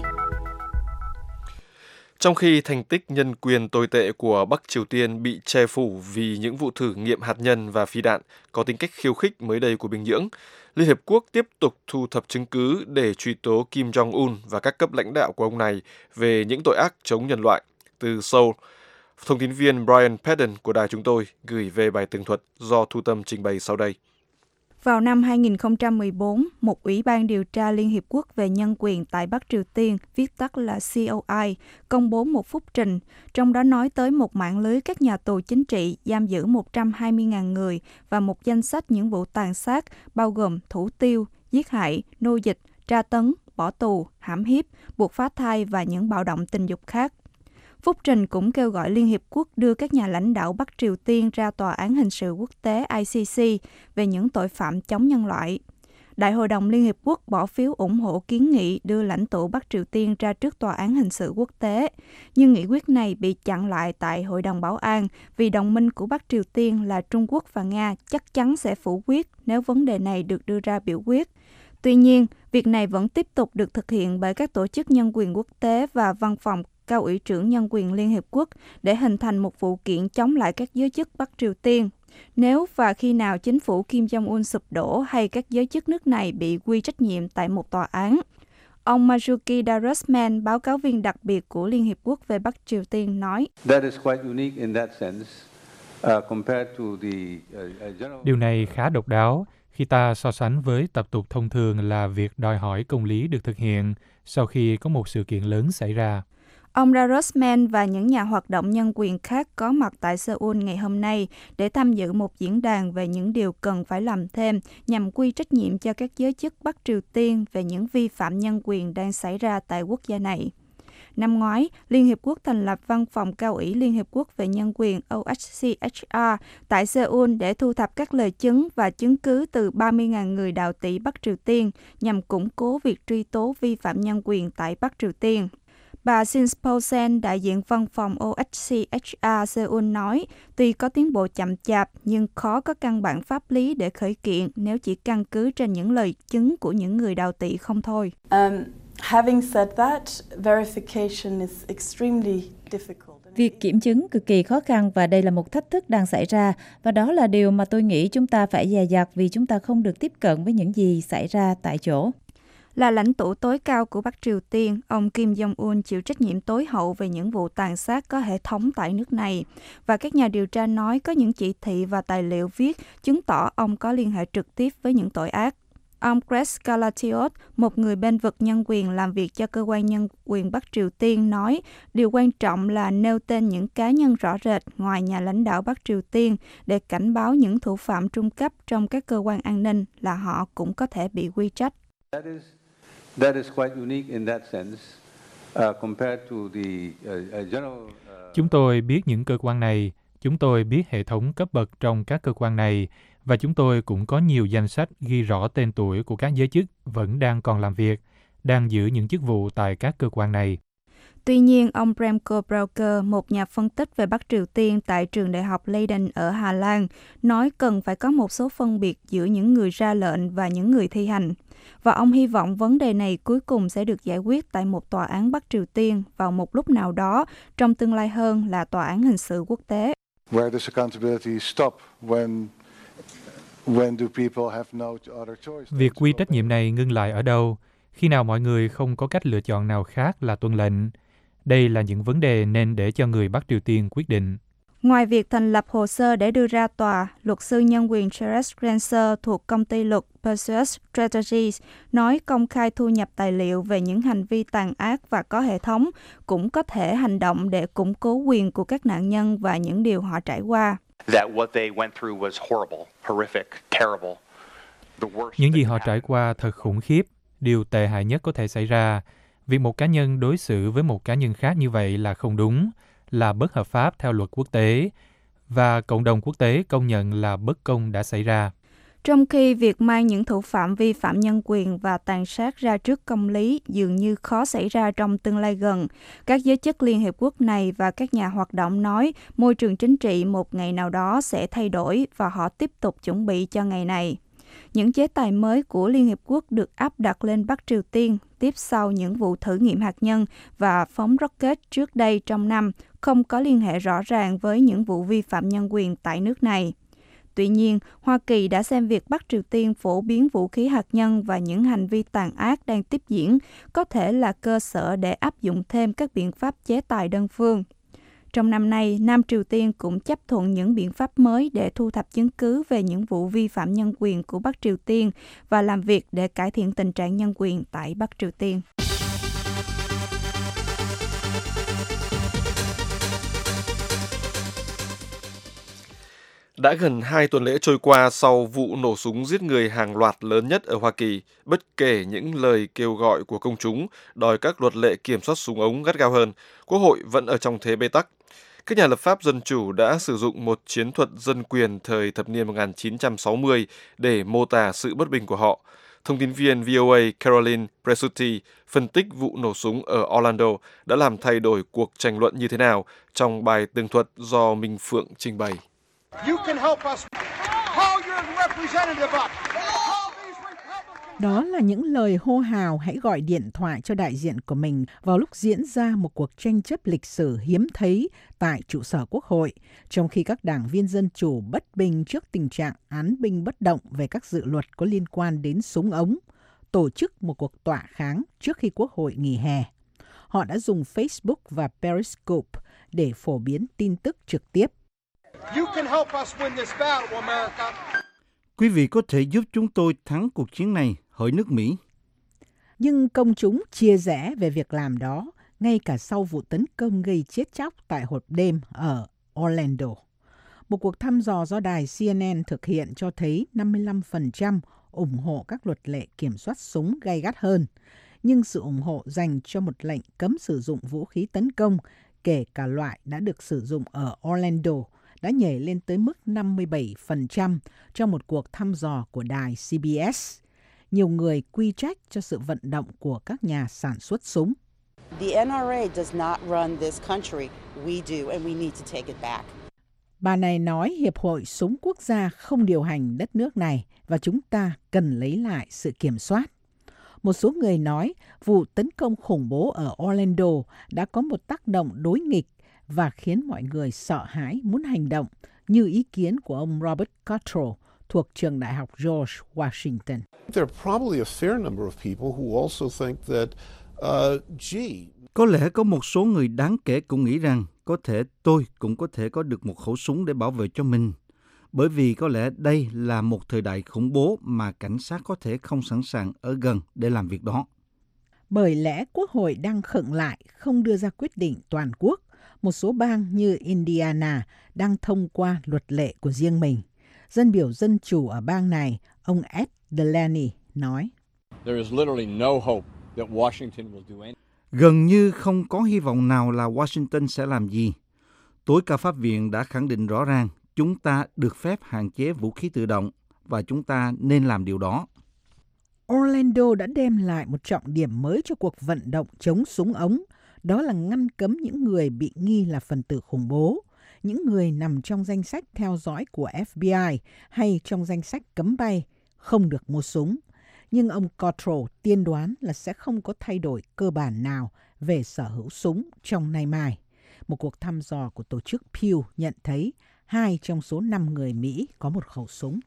Trong khi thành tích nhân quyền tồi tệ của Bắc Triều Tiên bị che phủ vì những vụ thử nghiệm hạt nhân và phi đạn có tính cách khiêu khích mới đây của Bình Nhưỡng, Liên Hiệp Quốc tiếp tục thu thập chứng cứ để truy tố Kim Jong-un và các cấp lãnh đạo của ông này về những tội ác chống nhân loại. Từ Seoul, thông tin viên Brian Padden của đài chúng tôi gửi về bài tường thuật do Thu Tâm trình bày sau đây. Vào năm 2014, một ủy ban điều tra Liên Hiệp Quốc về nhân quyền tại Bắc Triều Tiên, viết tắt là COI, công bố một phúc trình, trong đó nói tới một mạng lưới các nhà tù chính trị giam giữ 120.000 người và một danh sách những vụ tàn sát bao gồm thủ tiêu, giết hại, nô dịch, tra tấn, bỏ tù, hãm hiếp, buộc phá thai và những bạo động tình dục khác. Phúc trình cũng kêu gọi Liên Hiệp Quốc đưa các nhà lãnh đạo Bắc Triều Tiên ra Tòa án Hình sự Quốc tế ICC về những tội phạm chống nhân loại. Đại hội đồng Liên Hiệp Quốc bỏ phiếu ủng hộ kiến nghị đưa lãnh tụ Bắc Triều Tiên ra trước Tòa án Hình sự Quốc tế, nhưng nghị quyết này bị chặn lại tại Hội đồng Bảo an vì đồng minh của Bắc Triều Tiên là Trung Quốc và Nga chắc chắn sẽ phủ quyết nếu vấn đề này được đưa ra biểu quyết. Tuy nhiên, việc này vẫn tiếp tục được thực hiện bởi các tổ chức nhân quyền quốc tế và văn phòng Cao ủy trưởng Nhân quyền Liên Hiệp Quốc để hình thành một vụ kiện chống lại các giới chức Bắc Triều Tiên. Nếu và khi nào chính phủ Kim Jong-un sụp đổ hay các giới chức nước này bị quy trách nhiệm tại một tòa án, Ông Marzuki Darusman, báo cáo viên đặc biệt của Liên Hiệp Quốc về Bắc Triều Tiên, nói, điều này khá độc đáo khi ta so sánh với tập tục thông thường là việc đòi hỏi công lý được thực hiện sau khi có một sự kiện lớn xảy ra. Ông Darusman và những nhà hoạt động nhân quyền khác có mặt tại Seoul ngày hôm nay để tham dự một diễn đàn về những điều cần phải làm thêm nhằm quy trách nhiệm cho các giới chức Bắc Triều Tiên về những vi phạm nhân quyền đang xảy ra tại quốc gia này. Năm ngoái, Liên Hiệp Quốc thành lập Văn phòng Cao ủy Liên Hiệp Quốc về Nhân quyền OHCHR tại Seoul để thu thập các lời chứng và chứng cứ từ 30.000 người đạo tỷ Bắc Triều Tiên nhằm củng cố việc truy tố vi phạm nhân quyền tại Bắc Triều Tiên. Bà Sinpo Sen, đại diện văn phòng OHCHR Seoul nói, tuy có tiến bộ chậm chạp nhưng khó có căn bản pháp lý để khởi kiện nếu chỉ căn cứ trên những lời chứng của những người đạo tỷ không thôi. Having said that, verification is extremely difficult. Việc kiểm chứng cực kỳ khó khăn và đây là một thách thức đang xảy ra và đó là điều mà tôi nghĩ chúng ta phải dè dặt vì chúng ta không được tiếp cận với những gì xảy ra tại chỗ. Là lãnh tụ tối cao của Bắc Triều Tiên, ông Kim Jong-un chịu trách nhiệm tối hậu về những vụ tàn sát có hệ thống tại nước này. Và các nhà điều tra nói có những chỉ thị và tài liệu viết chứng tỏ ông có liên hệ trực tiếp với những tội ác. Ông Greg Galatiot, một người bên vực nhân quyền làm việc cho cơ quan nhân quyền Bắc Triều Tiên, nói điều quan trọng là nêu tên những cá nhân rõ rệt ngoài nhà lãnh đạo Bắc Triều Tiên để cảnh báo những thủ phạm trung cấp trong các cơ quan an ninh là họ cũng có thể bị quy trách. That is quite unique in that sense, compared to the general. Chúng tôi biết những cơ quan này, chúng tôi biết hệ thống cấp bậc trong các cơ quan này, và chúng tôi cũng có nhiều danh sách ghi rõ tên tuổi của các giới chức vẫn đang còn làm việc, đang giữ những chức vụ tại các cơ quan này. Tuy nhiên, ông Remco Brauker, một nhà phân tích về Bắc Triều Tiên tại trường đại học Leiden ở Hà Lan, nói cần phải có một số phân biệt giữa những người ra lệnh và những người thi hành. Và ông hy vọng vấn đề này cuối cùng sẽ được giải quyết tại một tòa án Bắc Triều Tiên vào một lúc nào đó, trong tương lai hơn là tòa án hình sự quốc tế. Where does accountability stop when do people have no other choice? Việc quy trách nhiệm này ngưng lại ở đâu? Khi nào mọi người không có cách lựa chọn nào khác là tuân lệnh? Đây là những vấn đề nên để cho người Bắc Triều Tiên quyết định. Ngoài việc thành lập hồ sơ để đưa ra tòa, luật sư nhân quyền Charles Grenzer thuộc công ty luật Perseus Strategies nói công khai thu nhập tài liệu về những hành vi tàn ác và có hệ thống cũng có thể hành động để củng cố quyền của các nạn nhân và những điều họ trải qua. Những gì họ trải qua thật khủng khiếp, điều tệ hại nhất có thể xảy ra. Việc một cá nhân đối xử với một cá nhân khác như vậy là không đúng, là bất hợp pháp theo luật quốc tế, và cộng đồng quốc tế công nhận là bất công đã xảy ra. Trong khi việc mang những thủ phạm vi phạm nhân quyền và tàn sát ra trước công lý dường như khó xảy ra trong tương lai gần, các giới chức Liên Hiệp Quốc này và các nhà hoạt động nói môi trường chính trị một ngày nào đó sẽ thay đổi và họ tiếp tục chuẩn bị cho ngày này. Những chế tài mới của Liên Hiệp Quốc được áp đặt lên Bắc Triều Tiên tiếp sau những vụ thử nghiệm hạt nhân và phóng rocket trước đây trong năm không có liên hệ rõ ràng với những vụ vi phạm nhân quyền tại nước này. Tuy nhiên, Hoa Kỳ đã xem việc Bắc Triều Tiên phổ biến vũ khí hạt nhân và những hành vi tàn ác đang tiếp diễn có thể là cơ sở để áp dụng thêm các biện pháp chế tài đơn phương. Trong năm nay, Nam Triều Tiên cũng chấp thuận những biện pháp mới để thu thập chứng cứ về những vụ vi phạm nhân quyền của Bắc Triều Tiên và làm việc để cải thiện tình trạng nhân quyền tại Bắc Triều Tiên. Đã gần 2 tuần lễ trôi qua sau vụ nổ súng giết người hàng loạt lớn nhất ở Hoa Kỳ, bất kể những lời kêu gọi của công chúng đòi các luật lệ kiểm soát súng ống gắt gao hơn, Quốc hội vẫn ở trong thế bế tắc. Các nhà lập pháp dân chủ đã sử dụng một chiến thuật dân quyền thời thập niên 1960 để mô tả sự bất bình của họ. Thông tin viên VOA Caroline Presutti phân tích vụ nổ súng ở Orlando đã làm thay đổi cuộc tranh luận như thế nào trong bài tường thuật do Minh Phượng trình bày. Đó là những lời hô hào hãy gọi điện thoại cho đại diện của mình vào lúc diễn ra một cuộc tranh chấp lịch sử hiếm thấy tại trụ sở Quốc hội, trong khi các đảng viên Dân Chủ bất bình trước tình trạng án binh bất động về các dự luật có liên quan đến súng ống. tổ chức một cuộc tọa kháng trước khi Quốc hội nghỉ hè. Họ đã dùng Facebook và Periscope để phổ biến tin tức trực tiếp. Quý vị có thể giúp chúng tôi thắng cuộc chiến này, hỡi nước Mỹ. Nhưng công chúng chia rẽ về việc làm đó, ngay cả sau vụ tấn công gây chết chóc tại hộp đêm ở Orlando. Một cuộc thăm dò do đài CNN thực hiện cho thấy 55% ủng hộ các luật lệ kiểm soát súng gay gắt hơn, nhưng sự ủng hộ dành cho một lệnh cấm sử dụng vũ khí tấn công, kể cả loại đã được sử dụng ở Orlando, đã nhảy lên tới mức 57% trong một cuộc thăm dò của đài CBS. Nhiều người quy trách cho sự vận động của các nhà sản xuất súng. The NRA does not run this country. We do, and we need to take it back. Bà này nói Hiệp hội Súng Quốc gia không điều hành đất nước này và chúng ta cần lấy lại sự kiểm soát. Một số người nói vụ tấn công khủng bố ở Orlando đã có một tác động đối nghịch và khiến mọi người sợ hãi muốn hành động, như ý kiến của ông Robert Cottrell thuộc trường đại học George Washington. There are probably a fair number of people who also think that, Có lẽ có một số người đáng kể cũng nghĩ rằng có thể tôi cũng có thể có được một khẩu súng để bảo vệ cho mình. Bởi vì có lẽ đây là một thời đại khủng bố mà cảnh sát có thể không sẵn sàng ở gần để làm việc đó. Bởi lẽ Quốc hội đang khựng lại không đưa ra quyết định toàn quốc. Một số bang như Indiana đang thông qua luật lệ của riêng mình. Dân biểu Dân Chủ ở bang này, ông Ed Delaney, nói. Gần như không có hy vọng nào là Washington sẽ làm gì. Tối cao pháp viện đã khẳng định rõ ràng chúng ta được phép hạn chế vũ khí tự động và chúng ta nên làm điều đó. Orlando đã đem lại một trọng điểm mới cho cuộc vận động chống súng ống. Đó là ngăn cấm những người bị nghi là phần tử khủng bố, những người nằm trong danh sách theo dõi của FBI hay trong danh sách cấm bay không được mua súng. Nhưng ông Cottrell tiên đoán là sẽ không có thay đổi cơ bản nào về sở hữu súng trong nay mai. Một cuộc thăm dò của tổ chức Pew nhận thấy 2 trong số 5 người Mỹ có một khẩu súng.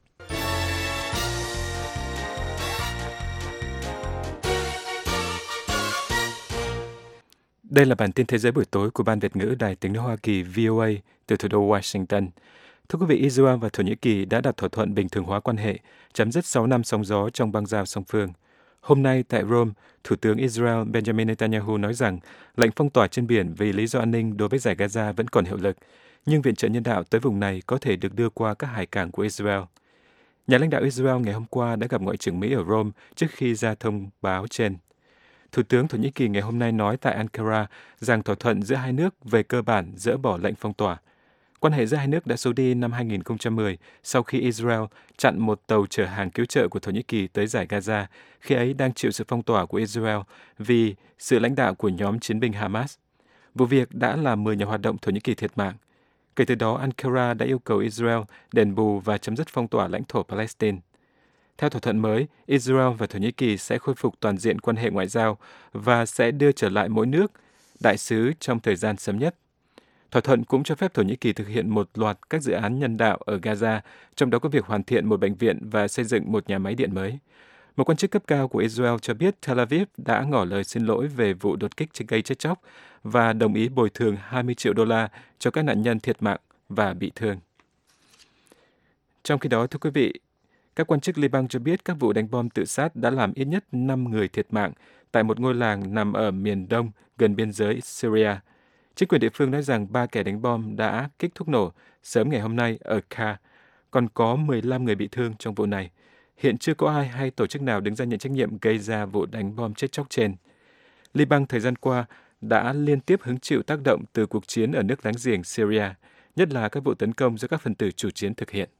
Đây là bản tin thế giới buổi tối của Ban Việt ngữ Đài Tiếng nói Hoa Kỳ VOA từ thủ đô Washington. Thưa quý vị, Israel và Thổ Nhĩ Kỳ đã đạt thỏa thuận bình thường hóa quan hệ, chấm dứt 6 năm sóng gió trong băng giao song phương. Hôm nay tại Rome, Thủ tướng Israel Benjamin Netanyahu nói rằng lệnh phong tỏa trên biển vì lý do an ninh đối với Dải Gaza vẫn còn hiệu lực, nhưng viện trợ nhân đạo tới vùng này có thể được đưa qua các hải cảng của Israel. Nhà lãnh đạo Israel ngày hôm qua đã gặp Ngoại trưởng Mỹ ở Rome trước khi ra thông báo trên. Thủ tướng Thổ Nhĩ Kỳ ngày hôm nay nói tại Ankara rằng thỏa thuận giữa hai nước về cơ bản dỡ bỏ lệnh phong tỏa. Quan hệ giữa hai nước đã xấu đi năm 2010 sau khi Israel chặn một tàu chở hàng cứu trợ của Thổ Nhĩ Kỳ tới Dải Gaza, khi ấy đang chịu sự phong tỏa của Israel vì sự lãnh đạo của nhóm chiến binh Hamas. Vụ việc đã làm 10 nhà hoạt động Thổ Nhĩ Kỳ thiệt mạng. Kể từ đó, Ankara đã yêu cầu Israel đền bù và chấm dứt phong tỏa lãnh thổ Palestine. Theo thỏa thuận mới, Israel và Thổ Nhĩ Kỳ sẽ khôi phục toàn diện quan hệ ngoại giao và sẽ đưa trở lại mỗi nước đại sứ trong thời gian sớm nhất. Thỏa thuận cũng cho phép Thổ Nhĩ Kỳ thực hiện một loạt các dự án nhân đạo ở Gaza, trong đó có việc hoàn thiện một bệnh viện và xây dựng một nhà máy điện mới. Một quan chức cấp cao của Israel cho biết Tel Aviv đã ngỏ lời xin lỗi về vụ đột kích gây chết chóc và đồng ý bồi thường 20 triệu đô la cho các nạn nhân thiệt mạng và bị thương. Trong khi đó, thưa quý vị, các quan chức Liban cho biết các vụ đánh bom tự sát đã làm ít nhất 5 người thiệt mạng tại một ngôi làng nằm ở miền đông gần biên giới Syria. Chính quyền địa phương nói rằng 3 kẻ đánh bom đã kích thuốc nổ sớm ngày hôm nay ở Kha, còn có 15 người bị thương trong vụ này. Hiện chưa có ai hay tổ chức nào đứng ra nhận trách nhiệm gây ra vụ đánh bom chết chóc trên. Liban thời gian qua đã liên tiếp hứng chịu tác động từ cuộc chiến ở nước láng giềng Syria, nhất là các vụ tấn công do các phần tử chủ chiến thực hiện.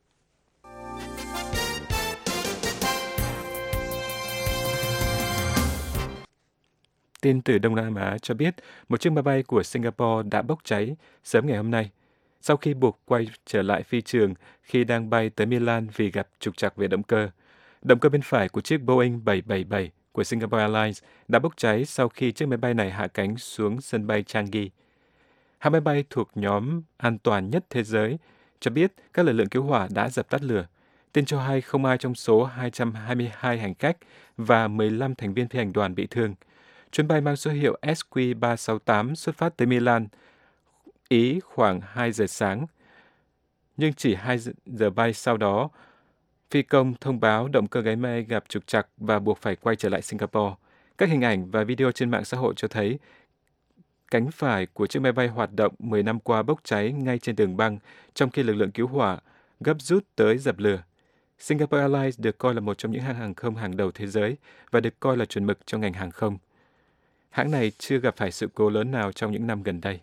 Tin từ Đông Nam Á cho biết một chiếc máy bay của Singapore đã bốc cháy sớm ngày hôm nay, sau khi buộc quay trở lại phi trường khi đang bay tới Milan vì gặp trục trặc về động cơ. Động cơ bên phải của chiếc Boeing 777 của Singapore Airlines đã bốc cháy sau khi chiếc máy bay này hạ cánh xuống sân bay Changi. Hãng máy bay thuộc nhóm an toàn nhất thế giới cho biết các lực lượng cứu hỏa đã dập tắt lửa. Tin cho hay không ai trong số 222 hành khách và 15 thành viên phi hành đoàn bị thương. Chuyến bay mang số hiệu SQ368 xuất phát tới Milan, Ý khoảng 2 giờ sáng. Nhưng chỉ 2 giờ bay sau đó, phi công thông báo động cơ máy bay gặp trục trặc và buộc phải quay trở lại Singapore. Các hình ảnh và video trên mạng xã hội cho thấy cánh phải của chiếc máy bay hoạt động 10 năm qua bốc cháy ngay trên đường băng, trong khi lực lượng cứu hỏa gấp rút tới dập lửa. Singapore Airlines được coi là một trong những hãng hàng không hàng đầu thế giới và được coi là chuẩn mực cho ngành hàng không. Hãng này chưa gặp phải sự cố lớn nào trong những năm gần đây.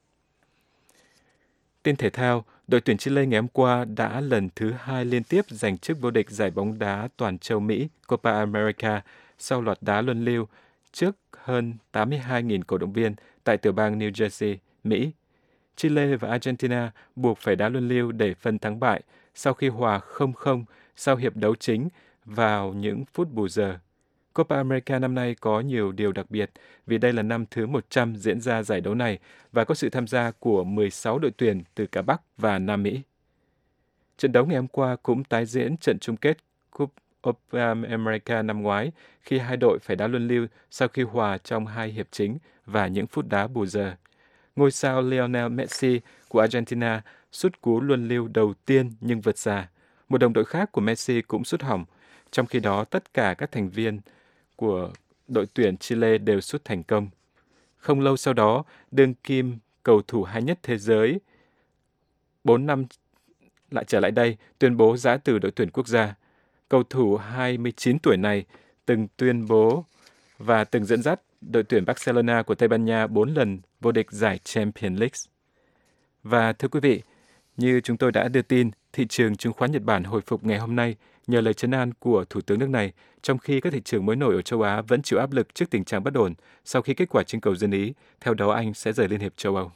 Tin thể thao, đội tuyển Chile ngày hôm qua đã lần thứ 2 liên tiếp giành chức vô địch giải bóng đá toàn châu Mỹ Copa America sau loạt đá luân lưu trước hơn 82.000 cổ động viên tại tiểu bang New Jersey, Mỹ. Chile và Argentina buộc phải đá luân lưu để phân thắng bại sau khi hòa 0-0 sau hiệp đấu chính vào những phút bù giờ. Copa America năm nay có nhiều điều đặc biệt vì đây là năm thứ 100 diễn ra giải đấu này và có sự tham gia của 16 đội tuyển từ cả Bắc và Nam Mỹ. Trận đấu ngày hôm qua cũng tái diễn trận chung kết Copa America năm ngoái khi hai đội phải đá luân lưu sau khi hòa trong hai hiệp chính và những phút đá bù giờ. Ngôi sao Lionel Messi của Argentina sút cú luân lưu đầu tiên nhưng vượt xa. Một đồng đội khác của Messi cũng sút hỏng, trong khi đó tất cả các thành viên của đội tuyển Chile đều sút thành công. Không lâu sau đó, đương kim cầu thủ hay nhất thế giới 4 năm lại trở lại đây tuyên bố giã từ đội tuyển quốc gia. Cầu thủ 29 tuổi này từng tuyên bố và từng dẫn dắt đội tuyển Barcelona của Tây Ban Nha 4 lần vô địch giải Champions League. Và thưa quý vị, như chúng tôi đã đưa tin, thị trường chứng khoán Nhật Bản hồi phục ngày hôm nay nhờ lời trấn an của Thủ tướng nước này, trong khi các thị trường mới nổi ở châu Á vẫn chịu áp lực trước tình trạng bất ổn sau khi kết quả trưng cầu dân Ý, theo đó Anh sẽ rời Liên hiệp châu Âu.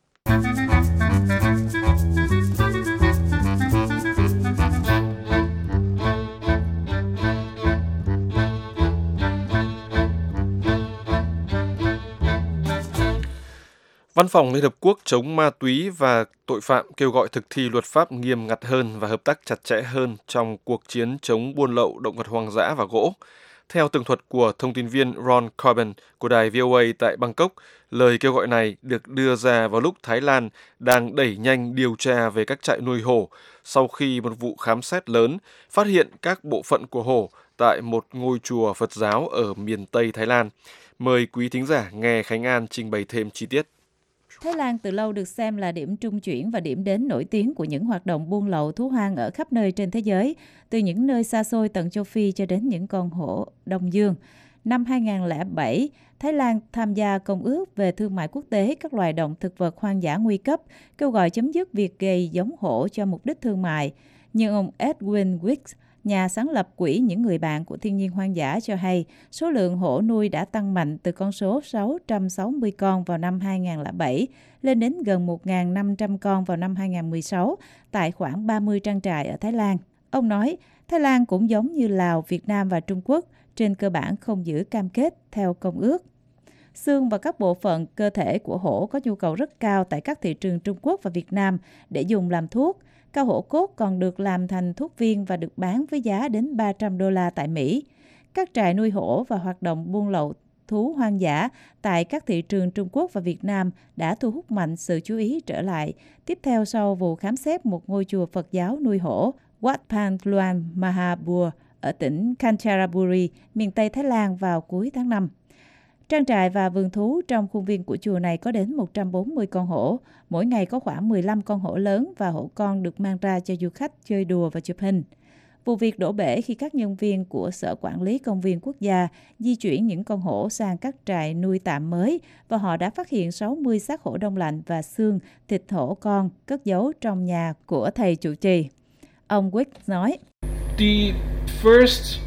Văn phòng Liên Hợp Quốc chống ma túy và tội phạm kêu gọi thực thi luật pháp nghiêm ngặt hơn và hợp tác chặt chẽ hơn trong cuộc chiến chống buôn lậu động vật hoang dã và gỗ. Theo tường thuật của thông tin viên Ron Corbin của đài VOA tại Bangkok, lời kêu gọi này được đưa ra vào lúc Thái Lan đang đẩy nhanh điều tra về các trại nuôi hổ sau khi một vụ khám xét lớn phát hiện các bộ phận của hổ tại một ngôi chùa Phật giáo ở miền Tây Thái Lan. Mời quý thính giả nghe Khánh An trình bày thêm chi tiết. Thái Lan từ lâu được xem là điểm trung chuyển và điểm đến nổi tiếng của những hoạt động buôn lậu thú hoang ở khắp nơi trên thế giới, từ những nơi xa xôi tận châu Phi cho đến những con hổ Đông Dương. Năm 2007, Thái Lan tham gia Công ước về Thương mại Quốc tế các loài động thực vật hoang dã nguy cấp, kêu gọi chấm dứt việc gầy giống hổ cho mục đích thương mại. Nhưng ông Edwin Wicks, nhà sáng lập quỹ Những Người Bạn của Thiên nhiên Hoang dã cho hay, số lượng hổ nuôi đã tăng mạnh từ con số 660 con vào năm 2007 lên đến gần 1.500 con vào năm 2016 tại khoảng 30 trang trại ở Thái Lan. Ông nói, Thái Lan cũng giống như Lào, Việt Nam và Trung Quốc, trên cơ bản không giữ cam kết theo công ước. Xương và các bộ phận cơ thể của hổ có nhu cầu rất cao tại các thị trường Trung Quốc và Việt Nam để dùng làm thuốc. Cao hổ cốt còn được làm thành thuốc viên và được bán với giá đến $300 tại Mỹ. Các trại nuôi hổ và hoạt động buôn lậu thú hoang dã tại các thị trường Trung Quốc và Việt Nam đã thu hút mạnh sự chú ý trở lại, tiếp theo sau vụ khám xét một ngôi chùa Phật giáo nuôi hổ Wat Phan Luang Mahabur ở tỉnh Kanchanaburi, miền Tây Thái Lan vào cuối tháng 5. Trang trại và vườn thú trong khuôn viên của chùa này có đến 140 con hổ. Mỗi ngày có khoảng 15 con hổ lớn và hổ con được mang ra cho du khách chơi đùa và chụp hình. Vụ việc đổ bể khi các nhân viên của Sở Quản lý Công viên Quốc gia di chuyển những con hổ sang các trại nuôi tạm mới và họ đã phát hiện 60 xác hổ đông lạnh và xương, thịt hổ con cất giấu trong nhà của thầy trụ trì. Ông Wick nói, The first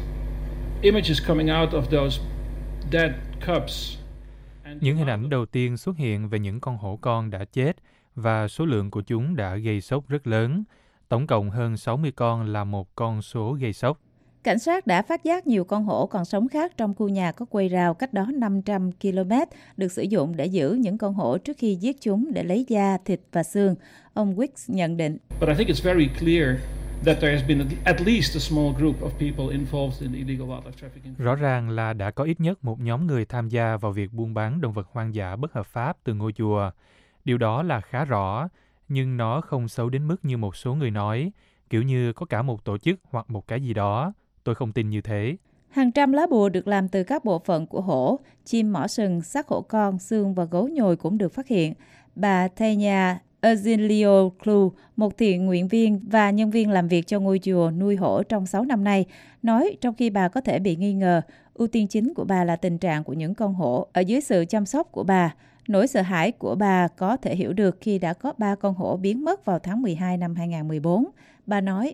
images coming out of those dead cubs. Những hình ảnh đầu tiên xuất hiện về những con hổ con đã chết và số lượng của chúng đã gây sốc rất lớn. Tổng cộng hơn 60 con là một con số gây sốc. Cảnh sát đã phát giác nhiều con hổ còn sống khác trong khu nhà có quầy rào cách đó 500 km được sử dụng để giữ những con hổ trước khi giết chúng để lấy da, thịt và xương. Ông Wicks nhận định. But I think it's very clear that there has been at least a small group of people involved in illegal wildlife trafficking. Rõ ràng là đã có ít nhất một nhóm người tham gia vào việc buôn bán động vật hoang dã bất hợp pháp từ ngôi chùa. Điều đó là khá rõ, nhưng nó không xấu đến mức như một số người nói, kiểu như có cả một tổ chức hoặc một cái gì đó. Tôi không tin như thế. Hàng trăm lá bùa được làm từ các bộ phận của hổ, chim mỏ sừng, xác hổ con, xương và gấu nhồi cũng được phát hiện. Bà Tanya Azilio-Clu, một thiện nguyện viên và nhân viên làm việc cho ngôi chùa nuôi hổ trong 6 năm nay, nói trong khi bà có thể bị nghi ngờ, ưu tiên chính của bà là tình trạng của những con hổ ở dưới sự chăm sóc của bà. Nỗi sợ hãi của bà có thể hiểu được khi đã có 3 con hổ biến mất vào tháng 12 năm 2014. Bà nói,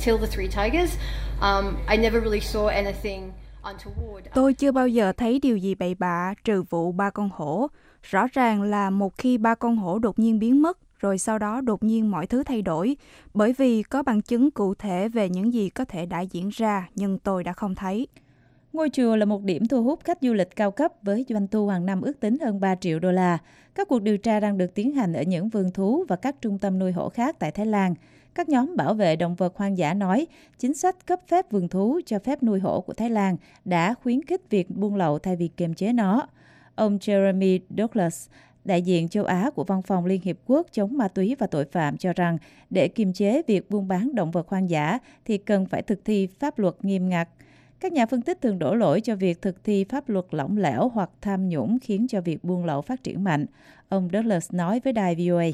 tôi chưa bao giờ thấy điều gì bậy bạ trừ vụ 3 con hổ. Rõ ràng là một khi 3 con hổ đột nhiên biến mất, rồi sau đó đột nhiên mọi thứ thay đổi, bởi vì có bằng chứng cụ thể về những gì có thể đã diễn ra, nhưng tôi đã không thấy. Ngôi chùa là một điểm thu hút khách du lịch cao cấp với doanh thu hàng năm ước tính hơn 3 triệu đô la. Các cuộc điều tra đang được tiến hành ở những vườn thú và các trung tâm nuôi hổ khác tại Thái Lan. Các nhóm bảo vệ động vật hoang dã nói chính sách cấp phép vườn thú cho phép nuôi hổ của Thái Lan đã khuyến khích việc buôn lậu thay vì kiềm chế nó. Ông Jeremy Douglas, đại diện châu Á của Văn phòng Liên Hiệp Quốc chống ma túy và tội phạm cho rằng để kiềm chế việc buôn bán động vật hoang dã thì cần phải thực thi pháp luật nghiêm ngặt. Các nhà phân tích thường đổ lỗi cho việc thực thi pháp luật lỏng lẻo hoặc tham nhũng khiến cho việc buôn lậu phát triển mạnh. Ông Douglas nói với đài VOA.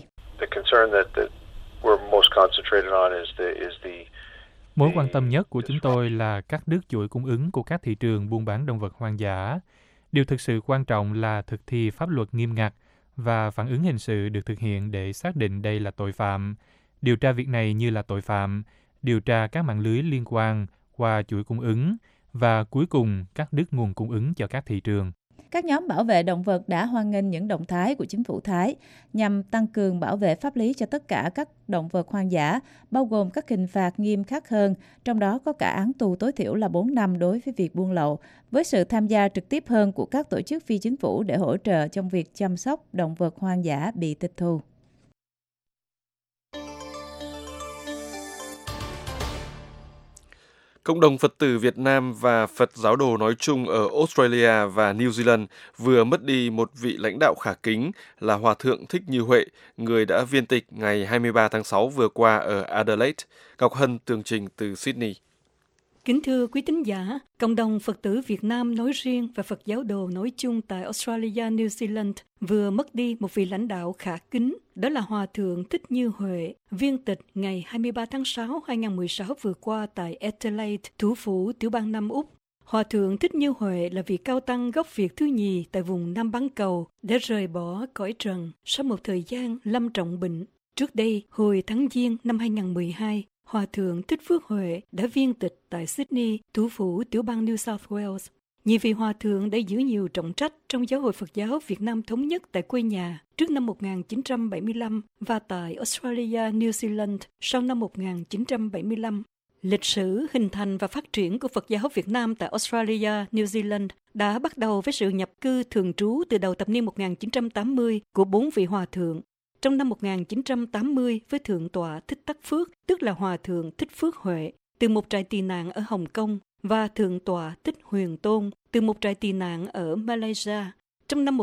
Mối quan tâm nhất của chúng tôi là cắt đứt chuỗi cung ứng của các thị trường buôn bán động vật hoang dã. Điều thực sự quan trọng là thực thi pháp luật nghiêm ngặt và phản ứng hình sự được thực hiện để xác định đây là tội phạm, điều tra việc này như là tội phạm, điều tra các mạng lưới liên quan qua chuỗi cung ứng và cuối cùng cắt đứt nguồn cung ứng cho các thị trường. Các nhóm bảo vệ động vật đã hoan nghênh những động thái của chính phủ Thái nhằm tăng cường bảo vệ pháp lý cho tất cả các động vật hoang dã, bao gồm các hình phạt nghiêm khắc hơn, trong đó có cả án tù tối thiểu là 4 năm đối với việc buôn lậu, với sự tham gia trực tiếp hơn của các tổ chức phi chính phủ để hỗ trợ trong việc chăm sóc động vật hoang dã bị tịch thu. Cộng đồng Phật tử Việt Nam và Phật giáo đồ nói chung ở Australia và New Zealand vừa mất đi một vị lãnh đạo khả kính là Hòa thượng Thích Như Huệ, người đã viên tịch ngày 23 tháng 6 vừa qua ở Adelaide. Ngọc Hân tường trình từ Sydney. Kính thưa quý tín giả, cộng đồng Phật tử Việt Nam nói riêng và Phật giáo đồ nói chung tại Australia, New Zealand vừa mất đi một vị lãnh đạo khả kính, đó là Hòa thượng Thích Như Huệ, viên tịch ngày 23 tháng 6, 2016 vừa qua tại Adelaide, thủ phủ tiểu bang Nam Úc. Hòa thượng Thích Như Huệ là vị cao tăng gốc Việt thứ nhì tại vùng Nam Bán Cầu đã rời bỏ cõi trần sau một thời gian lâm trọng bệnh. Trước đây, hồi tháng Giêng năm 2012, Hòa thượng Thích Phước Huệ đã viên tịch tại Sydney, thủ phủ tiểu bang New South Wales. Nhị vị Hòa thượng đã giữ nhiều trọng trách trong Giáo hội Phật giáo Việt Nam Thống nhất tại quê nhà trước năm 1975 và tại Australia, New Zealand sau năm 1975. Lịch sử hình thành và phát triển của Phật giáo Việt Nam tại Australia, New Zealand đã bắt đầu với sự nhập cư thường trú từ đầu thập niên 1980 của 4 vị Hòa thượng. Trong năm 1980 với Thượng tọa Thích Tắc Phước, tức là Hòa thượng Thích Phước Huệ, từ một trại tị nạn ở Hồng Kông, và Thượng tọa Thích Huyền Tôn, từ một trại tị nạn ở Malaysia. Trong năm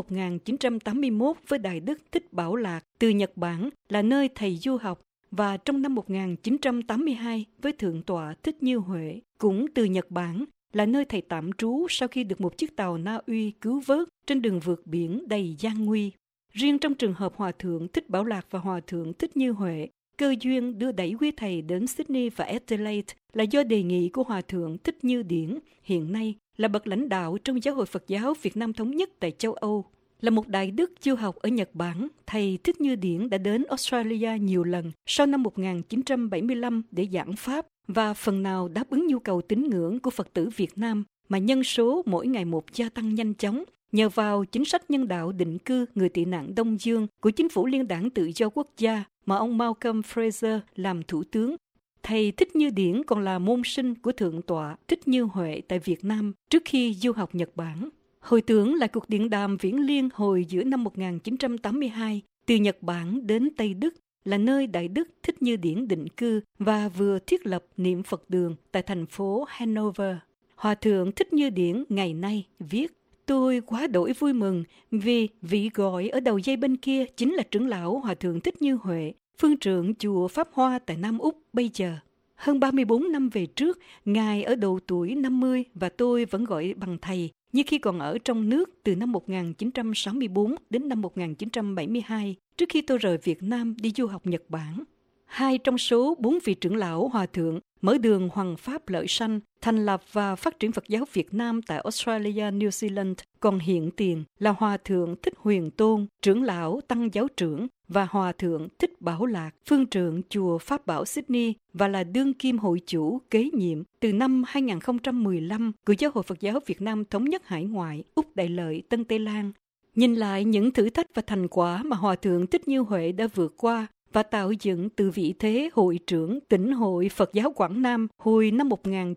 1981 với Đại Đức Thích Bảo Lạc, từ Nhật Bản là nơi thầy du học, và trong năm 1982 với Thượng tọa Thích Như Huệ, cũng từ Nhật Bản, là nơi thầy tạm trú sau khi được một chiếc tàu Na Uy cứu vớt trên đường vượt biển đầy gian nguy. Riêng trong trường hợp Hòa thượng Thích Bảo Lạc và Hòa thượng Thích Như Huệ, cơ duyên đưa đẩy quý thầy đến Sydney và Adelaide là do đề nghị của Hòa thượng Thích Như Điển, hiện nay là bậc lãnh đạo trong Giáo hội Phật giáo Việt Nam Thống nhất tại châu Âu. Là một đại đức du học ở Nhật Bản, thầy Thích Như Điển đã đến Australia nhiều lần sau năm 1975 để giảng pháp và phần nào đáp ứng nhu cầu tín ngưỡng của Phật tử Việt Nam mà nhân số mỗi ngày một gia tăng nhanh chóng. Nhờ vào chính sách nhân đạo định cư người tị nạn Đông Dương của Chính phủ Liên đảng Tự do Quốc gia mà ông Malcolm Fraser làm thủ tướng, thầy Thích Như Điển còn là môn sinh của Thượng tọa Thích Như Huệ tại Việt Nam trước khi du học Nhật Bản. Hồi tưởng là cuộc điện đàm viễn liên hồi giữa năm 1982 từ Nhật Bản đến Tây Đức là nơi Đại Đức Thích Như Điển định cư và vừa thiết lập niệm Phật đường tại thành phố Hanover. Hòa thượng Thích Như Điển ngày nay viết: Tôi quá đổi vui mừng vì vị gọi ở đầu dây bên kia chính là trưởng lão Hòa thượng Thích Như Huệ, phương trượng chùa Pháp Hoa tại Nam Úc bây giờ. Hơn 34 năm về trước, Ngài ở độ tuổi 50 và tôi vẫn gọi bằng thầy, như khi còn ở trong nước từ năm 1964 đến năm 1972, trước khi tôi rời Việt Nam đi du học Nhật Bản. 2 trong số 4 vị trưởng lão hòa thượng mở đường Hoằng Pháp Lợi Sanh, thành lập và phát triển Phật giáo Việt Nam tại Australia, New Zealand, còn hiện tiền là Hòa thượng Thích Huyền Tôn, trưởng lão Tăng giáo trưởng, và Hòa thượng Thích Bảo Lạc, phương trượng chùa Pháp Bảo Sydney và là đương kim hội chủ kế nhiệm từ năm 2015 của Giáo hội Phật giáo Việt Nam Thống nhất Hải ngoại, Úc Đại Lợi, Tân Tây Lan. Nhìn lại những thử thách và thành quả mà Hòa thượng Thích Như Huệ đã vượt qua và tạo dựng từ vị thế hội trưởng Tỉnh hội Phật giáo Quảng Nam hồi năm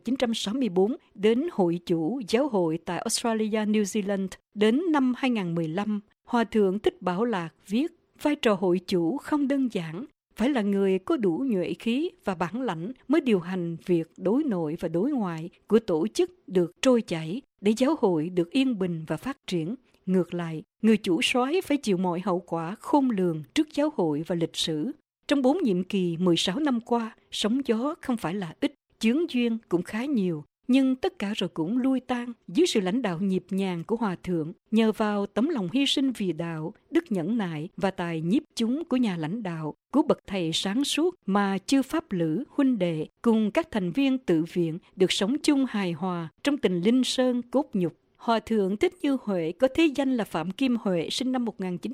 1964 đến hội chủ giáo hội tại Australia, New Zealand đến năm 2015, Hòa thượng Thích Bảo Lạc viết: vai trò hội chủ không đơn giản, phải là người có đủ nhuệ khí và bản lãnh mới điều hành việc đối nội và đối ngoại của tổ chức được trôi chảy để giáo hội được yên bình và phát triển. Ngược lại, người chủ soái phải chịu mọi hậu quả khôn lường trước giáo hội và lịch sử. Trong 4 nhiệm kỳ 16 năm qua, sóng gió không phải là ít, chướng duyên cũng khá nhiều, nhưng tất cả rồi cũng lui tan dưới sự lãnh đạo nhịp nhàng của Hòa thượng, nhờ vào tấm lòng hy sinh vì đạo, đức nhẫn nại và tài nhiếp chúng của nhà lãnh đạo, của bậc thầy sáng suốt mà chư pháp lữ, huynh đệ cùng các thành viên tự viện được sống chung hài hòa trong tình linh sơn cốt nhục. Hòa thượng Thích Như Huệ có thế danh là Phạm Kim Huệ, sinh năm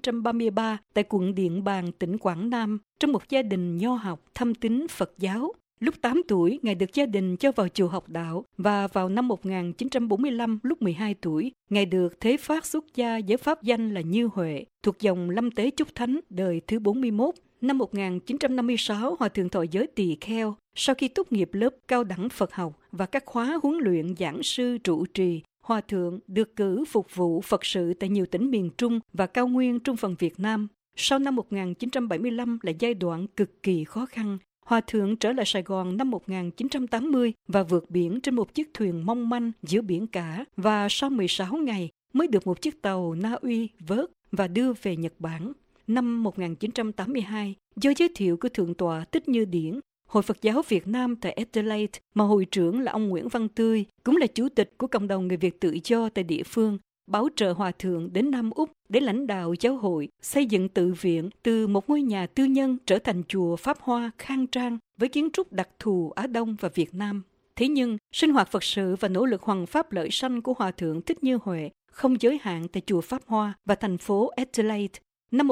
1933 tại quận Điện Bàn, tỉnh Quảng Nam, trong một gia đình nho học thâm tín Phật giáo. Lúc 8 tuổi, Ngài được gia đình cho vào chùa học đạo và vào năm 1945, lúc 12 tuổi, Ngài được thế phát xuất gia với pháp danh là Như Huệ, thuộc dòng Lâm Tế Chúc Thánh đời thứ 41. Năm 1956, Hòa thượng thọ giới tỳ kheo. Sau khi tốt nghiệp lớp cao đẳng Phật học và các khóa huấn luyện giảng sư trụ trì, Hòa thượng được cử phục vụ Phật sự tại nhiều tỉnh miền Trung và cao nguyên Trung phần Việt Nam. Sau năm 1975 là giai đoạn cực kỳ khó khăn. Hòa thượng trở lại Sài Gòn năm 1980 và vượt biển trên một chiếc thuyền mong manh giữa biển cả, và sau 16 ngày mới được một chiếc tàu Na Uy vớt và đưa về Nhật Bản. Năm 1982, do giới thiệu của Thượng tọa Thích Như Điển, Hội Phật giáo Việt Nam tại Adelaide, mà hội trưởng là ông Nguyễn Văn Tươi, cũng là chủ tịch của cộng đồng người Việt tự do tại địa phương, bảo trợ Hòa thượng đến Nam Úc để lãnh đạo giáo hội xây dựng tự viện từ một ngôi nhà tư nhân trở thành chùa Pháp Hoa khang trang với kiến trúc đặc thù Á Đông và Việt Nam. Thế nhưng, sinh hoạt Phật sự và nỗ lực hoằng pháp lợi sanh của Hòa thượng Thích Như Huệ không giới hạn tại chùa Pháp Hoa và thành phố Adelaide. Năm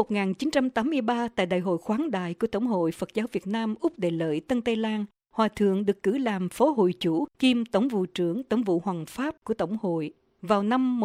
1983, tại Đại hội khoáng đại của Tổng hội Phật giáo Việt Nam Úc Đại Lợi, Tân Tây Lan, Hòa thượng được cử làm phó hội chủ kiêm tổng vụ trưởng Tổng vụ Hoằng Pháp của Tổng hội. Vào năm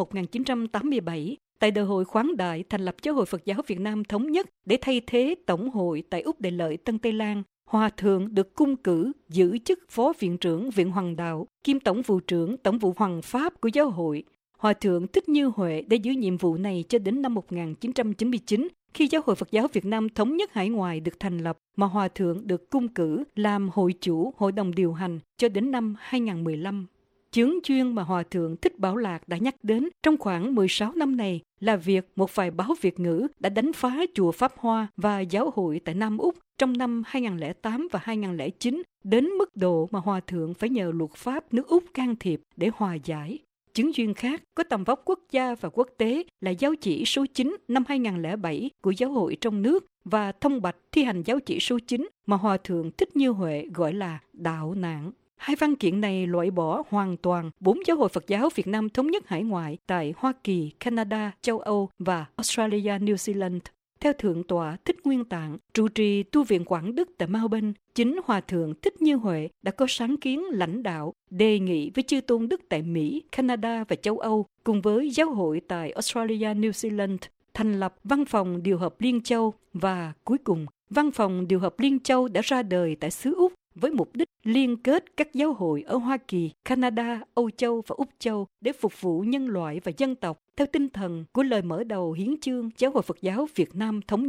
1987, tại Đại hội khoáng đại thành lập Giáo hội Phật giáo Việt Nam Thống nhất để thay thế Tổng hội tại Úc Đại Lợi, Tân Tây Lan, Hòa thượng được cung cử giữ chức phó viện trưởng Viện Hoằng Đạo kiêm tổng vụ trưởng Tổng vụ Hoằng Pháp của giáo hội. Hòa thượng Thích Như Huệ đã giữ nhiệm vụ này cho đến năm 1999, khi Giáo hội Phật giáo Việt Nam Thống nhất Hải ngoại được thành lập, mà Hòa thượng được cung cử làm hội chủ hội đồng điều hành cho đến năm 2015. Chướng duyên mà Hòa thượng Thích Bảo Lạc đã nhắc đến trong khoảng 16 năm này là việc một vài báo Việt ngữ đã đánh phá chùa Pháp Hoa và giáo hội tại Nam Úc trong năm 2008 và 2009, đến mức độ mà Hòa thượng phải nhờ luật pháp nước Úc can thiệp để hòa giải. Chứng duyên khác có tầm vóc quốc gia và quốc tế là giáo chỉ số 9 năm 2007 của giáo hội trong nước và thông bạch thi hành giáo chỉ số 9 mà Hòa thượng Thích Như Huệ gọi là đạo nạn. Hai văn kiện này loại bỏ hoàn toàn 4 giáo hội Phật giáo Việt Nam Thống nhất Hải ngoại tại Hoa Kỳ, Canada, châu Âu và Australia, New Zealand. Theo Thượng tọa Thích Nguyên Tạng, trụ trì tu viện Quảng Đức tại Melbourne, chính Hòa thượng Thích Như Huệ đã có sáng kiến lãnh đạo, đề nghị với chư tôn đức tại Mỹ, Canada và châu Âu, cùng với giáo hội tại Australia, New Zealand, thành lập Văn phòng Điều hợp Liên Châu, và cuối cùng, Văn phòng Điều hợp Liên Châu đã ra đời tại xứ Úc với mục đích liên kết các giáo hội ở Hoa Kỳ, Canada, Âu Châu và Úc Châu để phục vụ nhân loại và dân tộc theo tinh thần của lời mở đầu hiến chương Giáo hội Phật giáo Việt Nam Thống nhất.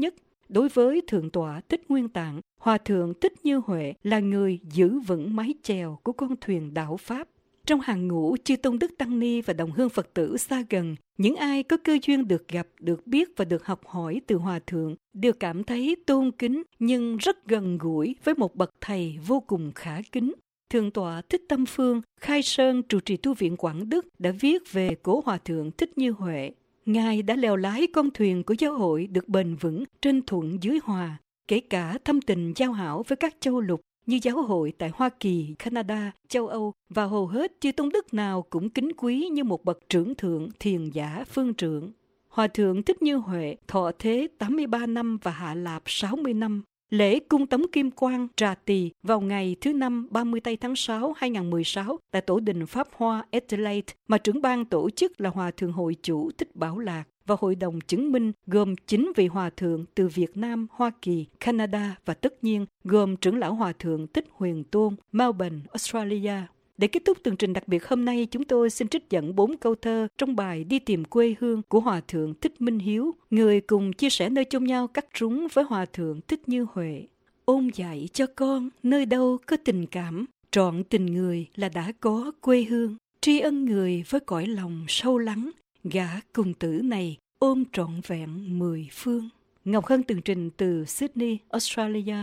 đối với Thượng tọa Thích Nguyên Tạng, Hòa thượng Thích Như Huệ là người giữ vững mái chèo của con thuyền đạo Pháp. Trong hàng ngũ chư tôn đức tăng ni và đồng hương Phật tử xa gần, những ai có cơ duyên được gặp, được biết và được học hỏi từ Hòa thượng đều cảm thấy tôn kính nhưng rất gần gũi với một bậc thầy vô cùng khả kính. Thượng tọa Thích Tâm Phương, khai sơn trụ trì tu viện Quảng Đức đã viết về cố Hòa thượng Thích Như Huệ. Ngài đã lèo lái con thuyền của giáo hội được bền vững trên thuận dưới hòa, kể cả thâm tình giao hảo với các châu lục như giáo hội tại Hoa Kỳ, Canada, châu Âu và hầu hết chư tôn đức nào cũng kính quý như một bậc trưởng thượng thiền giả phương trượng. Hòa thượng Thích Như Huệ thọ thế 83 năm và hạ lạp 60 năm. Lễ cung tống kim quang Trà Tỳ vào ngày thứ Năm 30 tây tháng 6 2016 tại Tổ đình Pháp Hoa Adelaide mà trưởng ban tổ chức là Hòa thượng hội chủ Thích Bảo Lạc và hội đồng chứng minh gồm 9 vị hòa thượng từ Việt Nam, Hoa Kỳ, Canada và tất nhiên gồm trưởng lão hòa thượng Thích Huyền Tôn, Melbourne, Australia. Để kết thúc tường trình đặc biệt hôm nay, chúng tôi xin trích dẫn 4 câu thơ trong bài Đi tìm quê hương của Hòa thượng Thích Minh Hiếu, người cùng chia sẻ nơi chôn nhau cắt trúng với Hòa thượng Thích Như Huệ. Ôn dạy cho con nơi đâu có tình cảm, trọn tình người là đã có quê hương. Tri ân người với cõi lòng sâu lắng, gã cùng tử này ôm trọn vẹn 10 phương. Ngọc Hân tường trình từ Sydney, Australia.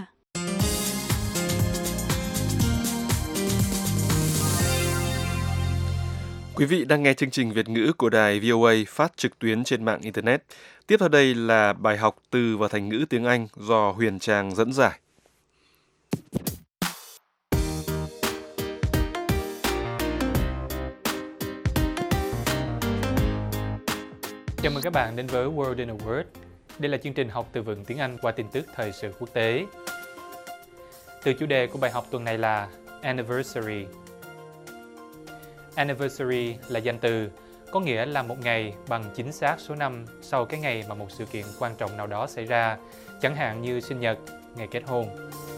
Quý vị đang nghe chương trình Việt ngữ của đài VOA phát trực tuyến trên mạng Internet. Tiếp theo đây là bài học từ và thành ngữ tiếng Anh do Huyền Trang dẫn giải. Chào mừng các bạn đến với World in a Word. Đây là chương trình học từ vựng tiếng Anh qua tin tức thời sự quốc tế. Từ chủ đề của bài học tuần này là Anniversary. Anniversary là danh từ, có nghĩa là một ngày bằng chính xác số năm sau cái ngày mà một sự kiện quan trọng nào đó xảy ra, chẳng hạn như sinh nhật, ngày kết hôn.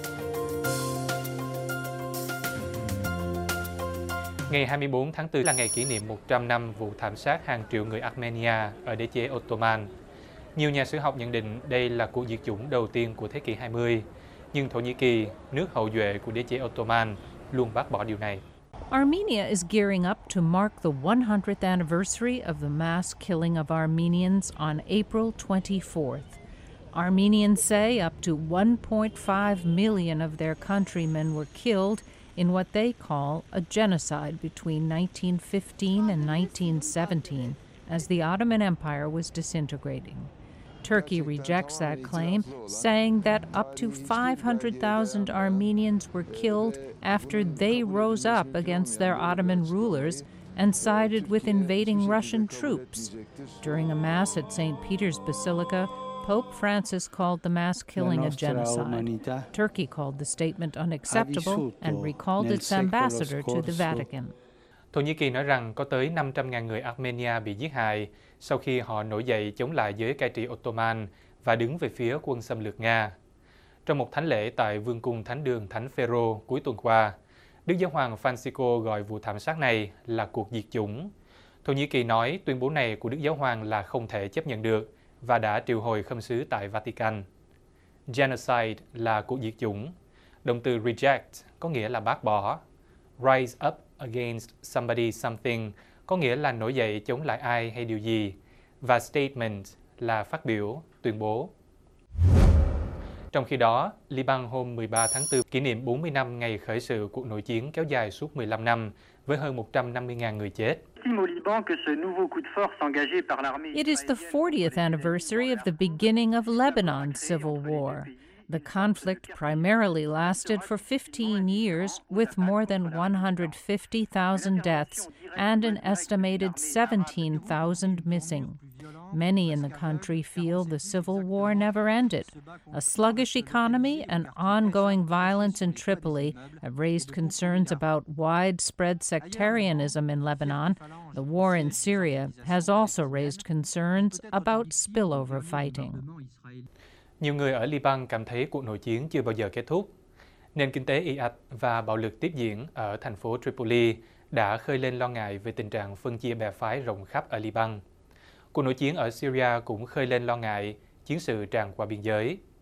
Ngày 24 tháng 4 là ngày kỷ niệm 100 năm vụ thảm sát hàng triệu người Armenia ở đế chế Ottoman. Nhiều nhà sử học nhận định đây là cuộc diệt chủng đầu tiên của thế kỷ 20, nhưng Thổ Nhĩ Kỳ, nước hậu duệ của đế chế Ottoman, luôn bác bỏ điều này. Armenia is gearing up to mark the 100th anniversary of the mass killing of Armenians on April 24th. Armenians say up to 1.5 million of their countrymen were killed in what they call a genocide between 1915 and 1917 as the Ottoman Empire was disintegrating. Turkey rejects that claim, saying that up to 500,000 Armenians were killed after they rose up against their Ottoman rulers and sided with invading Russian troops. During a mass at St. Peter's Basilica, Pope Francis called the mass killing a genocide. Turkey called the statement unacceptable and recalled its ambassador to the Vatican. Thổ Nhĩ Kỳ nói rằng có tới 500.000 người Armenia bị giết hại sau khi họ nổi dậy chống lại giới cai trị Ottoman và đứng về phía quân xâm lược Nga. Trong một thánh lễ tại Vương cung Thánh đường Thánh Phêrô cuối tuần qua, Đức Giáo hoàng Francisco gọi vụ thảm sát này là cuộc diệt chủng. Thổ Nhĩ Kỳ nói tuyên bố này của Đức Giáo hoàng là không thể chấp nhận được và đã triệu hồi khâm sứ tại Vatican. Genocide là cuộc diệt chủng. Động từ reject có nghĩa là bác bỏ. Rise up against somebody something có nghĩa là nổi dậy chống lại ai hay điều gì. Và statement là phát biểu, tuyên bố. Trong khi đó, Liban hôm 13 tháng 4 kỷ niệm 40 năm ngày khởi sự cuộc nội chiến kéo dài suốt 15 năm với hơn 150.000 người chết. It is the 40th anniversary of the beginning of Lebanon's civil war. The conflict primarily lasted for 15 years, with more than 150,000 deaths and an estimated 17,000 missing. Many in the country feel the civil war never ended. A sluggish economy and ongoing violence in Tripoli have raised concerns about widespread sectarianism in Lebanon. The war in Syria has also raised concerns about spillover fighting. Nhiều người ở Liban cảm thấy cuộc nội chiến chưa bao giờ kết thúc. Nền kinh tế ì ạch và bạo lực tiếp diễn ở thành phố Tripoli đã khơi lên lo ngại về tình trạng phân chia bè phái rộng khắp ở Liban. Cuộc nội chiến ở Syria cũng khơi lên lo ngại chiến sự tràn qua biên giới.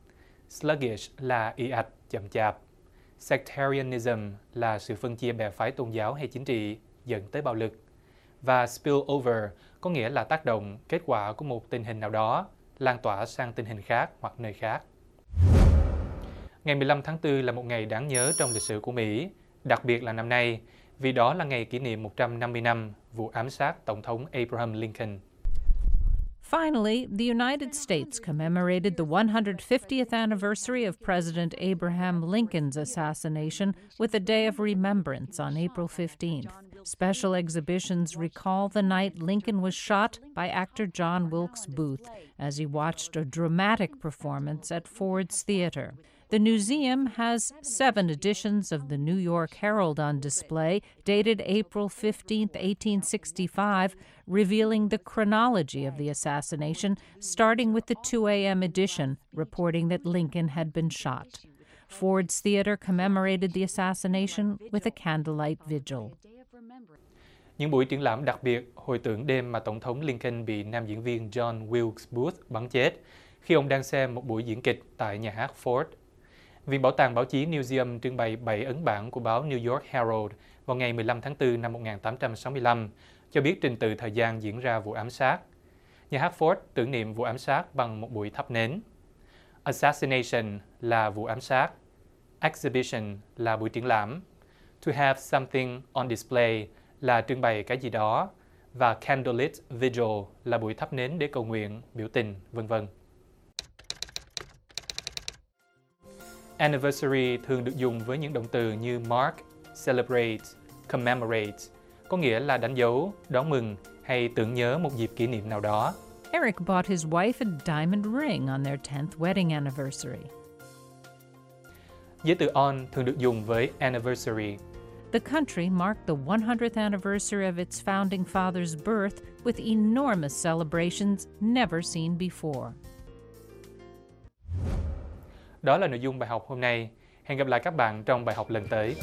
Sluggish là ì ạch, chậm chạp. Sectarianism là sự phân chia bè phái tôn giáo hay chính trị dẫn tới bạo lực. Và spillover có nghĩa là tác động, kết quả của một tình hình nào đó, lan tỏa sang tình hình khác hoặc nơi khác. Ngày 15 tháng 4 là một ngày đáng nhớ trong lịch sử của Mỹ, đặc biệt là năm nay, vì đó là ngày kỷ niệm 150 năm vụ ám sát Tổng thống Abraham Lincoln. Finally, the United States commemorated the 150th anniversary of President Abraham Lincoln's assassination with a day of remembrance on April 15th. Special exhibitions recall the night Lincoln was shot by actor John Wilkes Booth as he watched a dramatic performance at Ford's Theater. The museum has 7 editions of the New York Herald on display, dated April 15, 1865, revealing the chronology of the assassination, starting with the 2 a.m. edition, reporting that Lincoln had been shot. Ford's Theater commemorated the assassination with a candlelight vigil. Những buổi triển lãm đặc biệt hồi tưởng đêm mà Tổng thống Lincoln bị nam diễn viên John Wilkes Booth bắn chết khi ông đang xem một buổi diễn kịch tại nhà hát Ford. Viện Bảo tàng Báo chí Museum trưng bày 7 ấn bản của báo New York Herald vào ngày 15 tháng 4 năm 1865, cho biết trình tự thời gian diễn ra vụ ám sát. Nhà hát Ford tưởng niệm vụ ám sát bằng một buổi thắp nến. Assassination là vụ ám sát. Exhibition là buổi triển lãm. To have something on display là trưng bày cái gì đó. Và candlelit vigil là buổi thắp nến để cầu nguyện, biểu tình, v.v. Anniversary thường được dùng với những động từ như mark, celebrate, commemorate, có nghĩa là đánh dấu, đón mừng hay tưởng nhớ một dịp kỷ niệm nào đó. Eric bought his wife a diamond ring on their 10th wedding anniversary. Giới từ on thường được dùng với anniversary. The country marked the 100th anniversary of its founding father's birth with enormous celebrations never seen before. Đó là nội dung bài học hôm nay. Hẹn gặp lại các bạn trong bài học lần tới.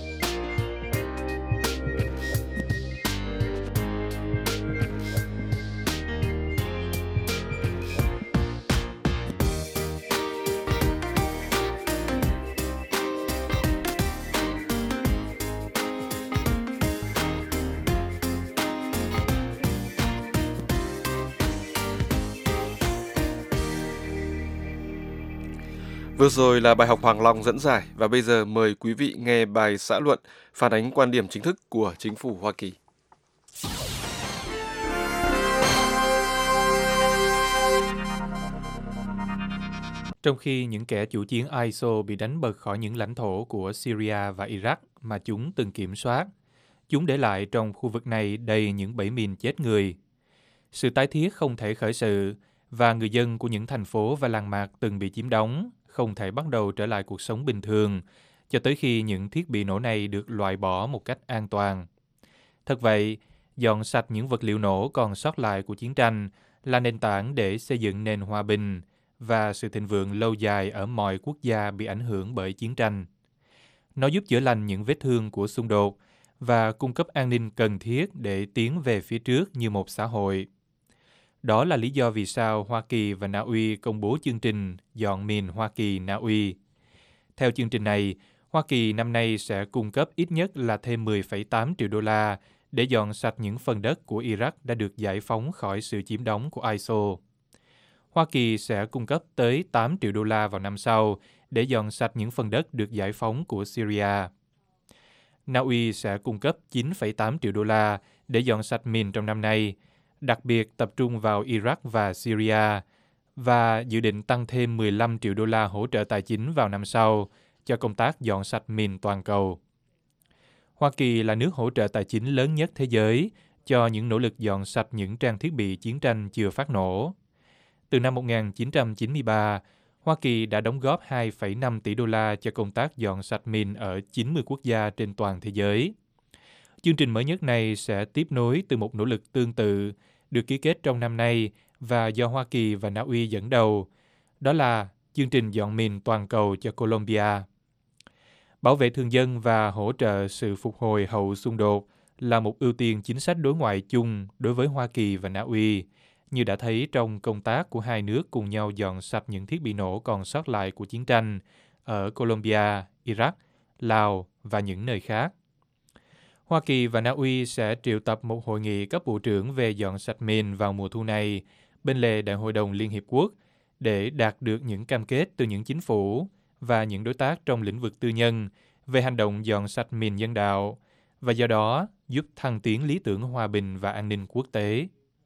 Vừa rồi là bài học Hoàng Long dẫn giải và bây giờ mời quý vị nghe bài xã luận phản ánh quan điểm chính thức của chính phủ Hoa Kỳ. Trong khi những kẻ chủ chiến ISIL bị đánh bật khỏi những lãnh thổ của Syria và Iraq mà chúng từng kiểm soát, chúng để lại trong khu vực này đầy những bẫy mìn chết người. Sự tái thiết không thể khởi sự và người dân của những thành phố và làng mạc từng bị chiếm đóng không thể bắt đầu trở lại cuộc sống bình thường cho tới khi những thiết bị nổ này được loại bỏ một cách an toàn. Thật vậy, dọn sạch những vật liệu nổ còn sót lại của chiến tranh là nền tảng để xây dựng nền hòa bình và sự thịnh vượng lâu dài ở mọi quốc gia bị ảnh hưởng bởi chiến tranh. Nó giúp chữa lành những vết thương của xung đột và cung cấp an ninh cần thiết để tiến về phía trước như một xã hội. Đó là lý do vì sao Hoa Kỳ và Na Uy công bố chương trình dọn mìn Hoa Kỳ-Na Uy. Theo chương trình này, Hoa Kỳ năm nay sẽ cung cấp ít nhất là thêm 10,8 triệu đô la để dọn sạch những phần đất của Iraq đã được giải phóng khỏi sự chiếm đóng của ISIL. Hoa Kỳ sẽ cung cấp tới 8 triệu đô la vào năm sau để dọn sạch những phần đất được giải phóng của Syria. Na Uy sẽ cung cấp 9,8 triệu đô la để dọn sạch mìn trong năm nay, đặc biệt tập trung vào Iraq và Syria, và dự định tăng thêm 15 triệu đô la hỗ trợ tài chính vào năm sau cho công tác dọn sạch mìn toàn cầu. Hoa Kỳ là nước hỗ trợ tài chính lớn nhất thế giới cho những nỗ lực dọn sạch những trang thiết bị chiến tranh chưa phát nổ. Từ năm 1993, Hoa Kỳ đã đóng góp 2,5 tỷ đô la cho công tác dọn sạch mìn ở 90 quốc gia trên toàn thế giới. Chương trình mới nhất này sẽ tiếp nối từ một nỗ lực tương tự được ký kết trong năm nay và do Hoa Kỳ và Na Uy dẫn đầu, đó là chương trình dọn mìn toàn cầu cho Colombia. Bảo vệ thường dân và hỗ trợ sự phục hồi hậu xung đột là một ưu tiên chính sách đối ngoại chung đối với Hoa Kỳ và Na Uy, như đã thấy trong công tác của hai nước cùng nhau dọn sạch những thiết bị nổ còn sót lại của chiến tranh ở Colombia, Iraq, Lào và những nơi khác. Hoa Kỳ và Na Uy sẽ triệu tập một hội nghị cấp bộ trưởng về dọn sạch mìn vào mùa thu này, bên lề Đại hội đồng Liên Hiệp Quốc, để đạt được những cam kết từ những chính phủ và những đối tác trong lĩnh vực tư nhân về hành động dọn sạch mìn nhân đạo, và do đó giúp thăng tiến lý tưởng hòa bình và an ninh quốc tế.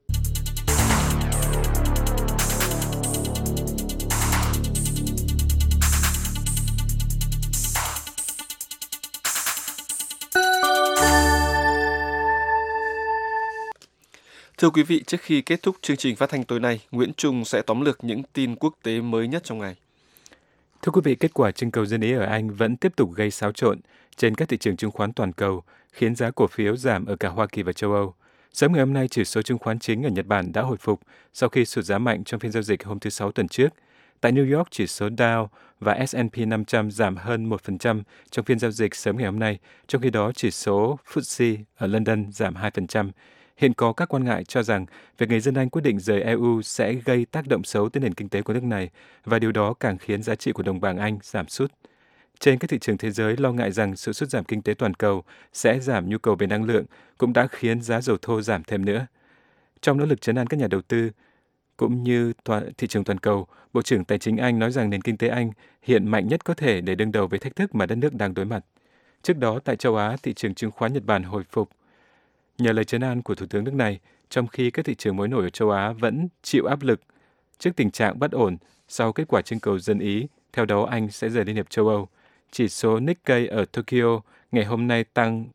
Thưa quý vị, trước khi kết thúc chương trình phát thanh tối nay, Nguyễn Trung sẽ tóm lược những tin quốc tế mới nhất trong ngày. Thưa quý vị, kết quả trưng cầu dân Ý ở Anh vẫn tiếp tục gây xáo trộn trên các thị trường chứng khoán toàn cầu, khiến giá cổ phiếu giảm ở cả Hoa Kỳ và châu Âu. Sớm ngày hôm nay, chỉ số chứng khoán chính ở Nhật Bản đã hồi phục sau khi sụt giá mạnh trong phiên giao dịch hôm thứ Sáu tuần trước. Tại New York, chỉ số Dow và S&P 500 giảm hơn 1% trong phiên giao dịch sớm ngày hôm nay, trong khi đó chỉ số FTSE ở London giảm 2%. Hiện có các quan ngại cho rằng việc người dân Anh quyết định rời EU sẽ gây tác động xấu tới nền kinh tế của nước này, và điều đó càng khiến giá trị của đồng bảng Anh giảm sút. Trên các thị trường thế giới, lo ngại rằng sự sút giảm kinh tế toàn cầu sẽ giảm nhu cầu về năng lượng cũng đã khiến giá dầu thô giảm thêm nữa. Trong nỗ lực trấn an các nhà đầu tư cũng như thị trường toàn cầu, Bộ trưởng Tài chính Anh nói rằng nền kinh tế Anh hiện mạnh nhất có thể để đương đầu với thách thức mà đất nước đang đối mặt. Trước đó, tại châu Á, thị trường chứng khoán Nhật Bản hồi phục nhờ lời trấn an của Thủ tướng nước này, trong khi các thị trường mới nổi ở châu Á vẫn chịu áp lực trước tình trạng bất ổn sau kết quả trưng cầu dân Ý, theo đó Anh sẽ rời Liên hiệp châu Âu. Chỉ số Nikkei ở Tokyo ngày hôm nay tăng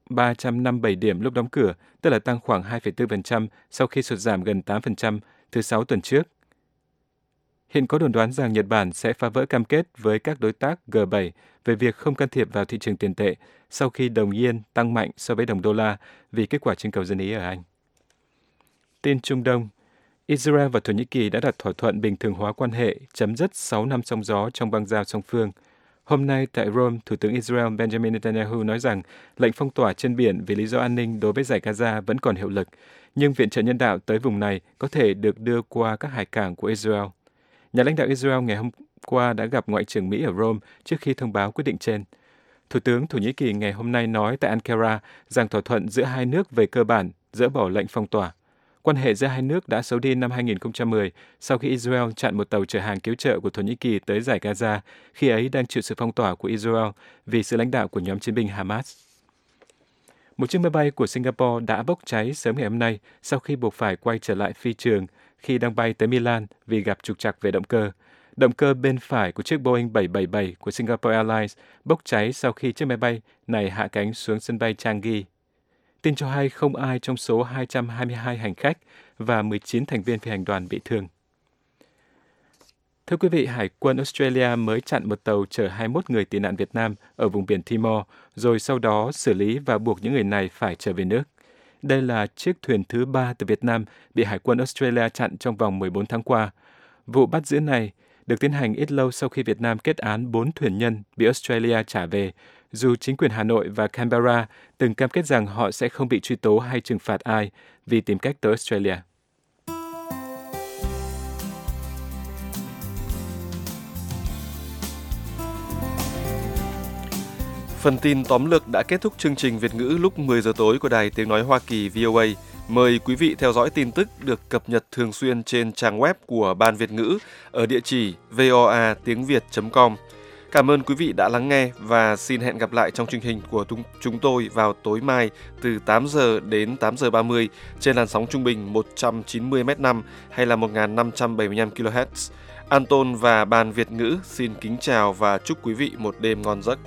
357 điểm lúc đóng cửa, tức là tăng khoảng 2,4% sau khi sụt giảm gần 8% thứ Sáu tuần trước. Hiện có đồn đoán rằng Nhật Bản sẽ phá vỡ cam kết với các đối tác G7 về việc không can thiệp vào thị trường tiền tệ sau khi đồng yên tăng mạnh so với đồng đô la vì kết quả trưng cầu dân Ý ở Anh. Tin Trung Đông, Israel và Thổ Nhĩ Kỳ đã đạt thỏa thuận bình thường hóa quan hệ, chấm dứt 6 năm sóng gió trong băng giao song phương. Hôm nay tại Rome, Thủ tướng Israel Benjamin Netanyahu nói rằng lệnh phong tỏa trên biển vì lý do an ninh đối với Dải Gaza vẫn còn hiệu lực, nhưng viện trợ nhân đạo tới vùng này có thể được đưa qua các hải cảng của Israel. Nhà lãnh đạo Israel ngày hôm qua đã gặp Ngoại trưởng Mỹ ở Rome trước khi thông báo quyết định trên. Thủ tướng Thổ Nhĩ Kỳ ngày hôm nay nói tại Ankara rằng thỏa thuận giữa hai nước về cơ bản dỡ bỏ lệnh phong tỏa. Quan hệ giữa hai nước đã xấu đi năm 2010 sau khi Israel chặn một tàu chở hàng cứu trợ của Thổ Nhĩ Kỳ tới Dải Gaza, khi ấy đang chịu sự phong tỏa của Israel vì sự lãnh đạo của nhóm chiến binh Hamas. Một chiếc máy bay của Singapore đã bốc cháy sớm ngày hôm nay sau khi buộc phải quay trở lại phi trường khi đang bay tới Milan vì gặp trục trặc về động cơ. Động cơ bên phải của chiếc Boeing 777 của Singapore Airlines bốc cháy sau khi chiếc máy bay này hạ cánh xuống sân bay Changi. Tin cho hay không ai trong số 222 hành khách và 19 thành viên phi hành đoàn bị thương. Thưa quý vị, Hải quân Australia mới chặn một tàu chở 21 người tị nạn Việt Nam ở vùng biển Timor, rồi sau đó xử lý và buộc những người này phải trở về nước. Đây là chiếc thuyền thứ 3 từ Việt Nam bị Hải quân Australia chặn trong vòng 14 tháng qua. Vụ bắt giữ này được tiến hành ít lâu sau khi Việt Nam kết án 4 thuyền nhân bị Australia trả về, dù chính quyền Hà Nội và Canberra từng cam kết rằng họ sẽ không bị truy tố hay trừng phạt ai vì tìm cách tới Australia. Phần tin tóm lược đã kết thúc chương trình Việt ngữ lúc 10 giờ tối của Đài Tiếng Nói Hoa Kỳ VOA. Mời quý vị theo dõi tin tức được cập nhật thường xuyên trên trang web của Ban Việt ngữ ở địa chỉ voatiengviet.com. Cảm ơn quý vị đã lắng nghe và xin hẹn gặp lại trong chương trình của chúng tôi vào tối mai từ 8 giờ đến 8 giờ 30 trên làn sóng trung bình 190 m5 hay là 1575 kHz. Anton và Ban Việt ngữ xin kính chào và chúc quý vị một đêm ngon giấc.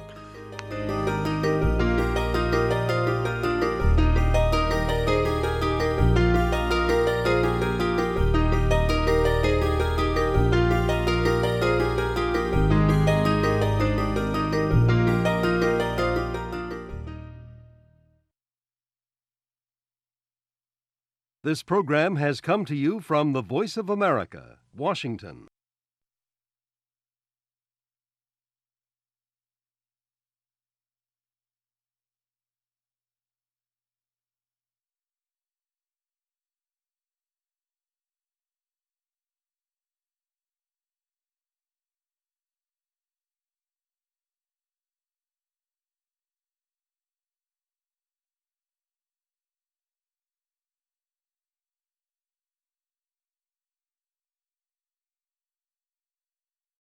This program has come to you from the Voice of America, Washington.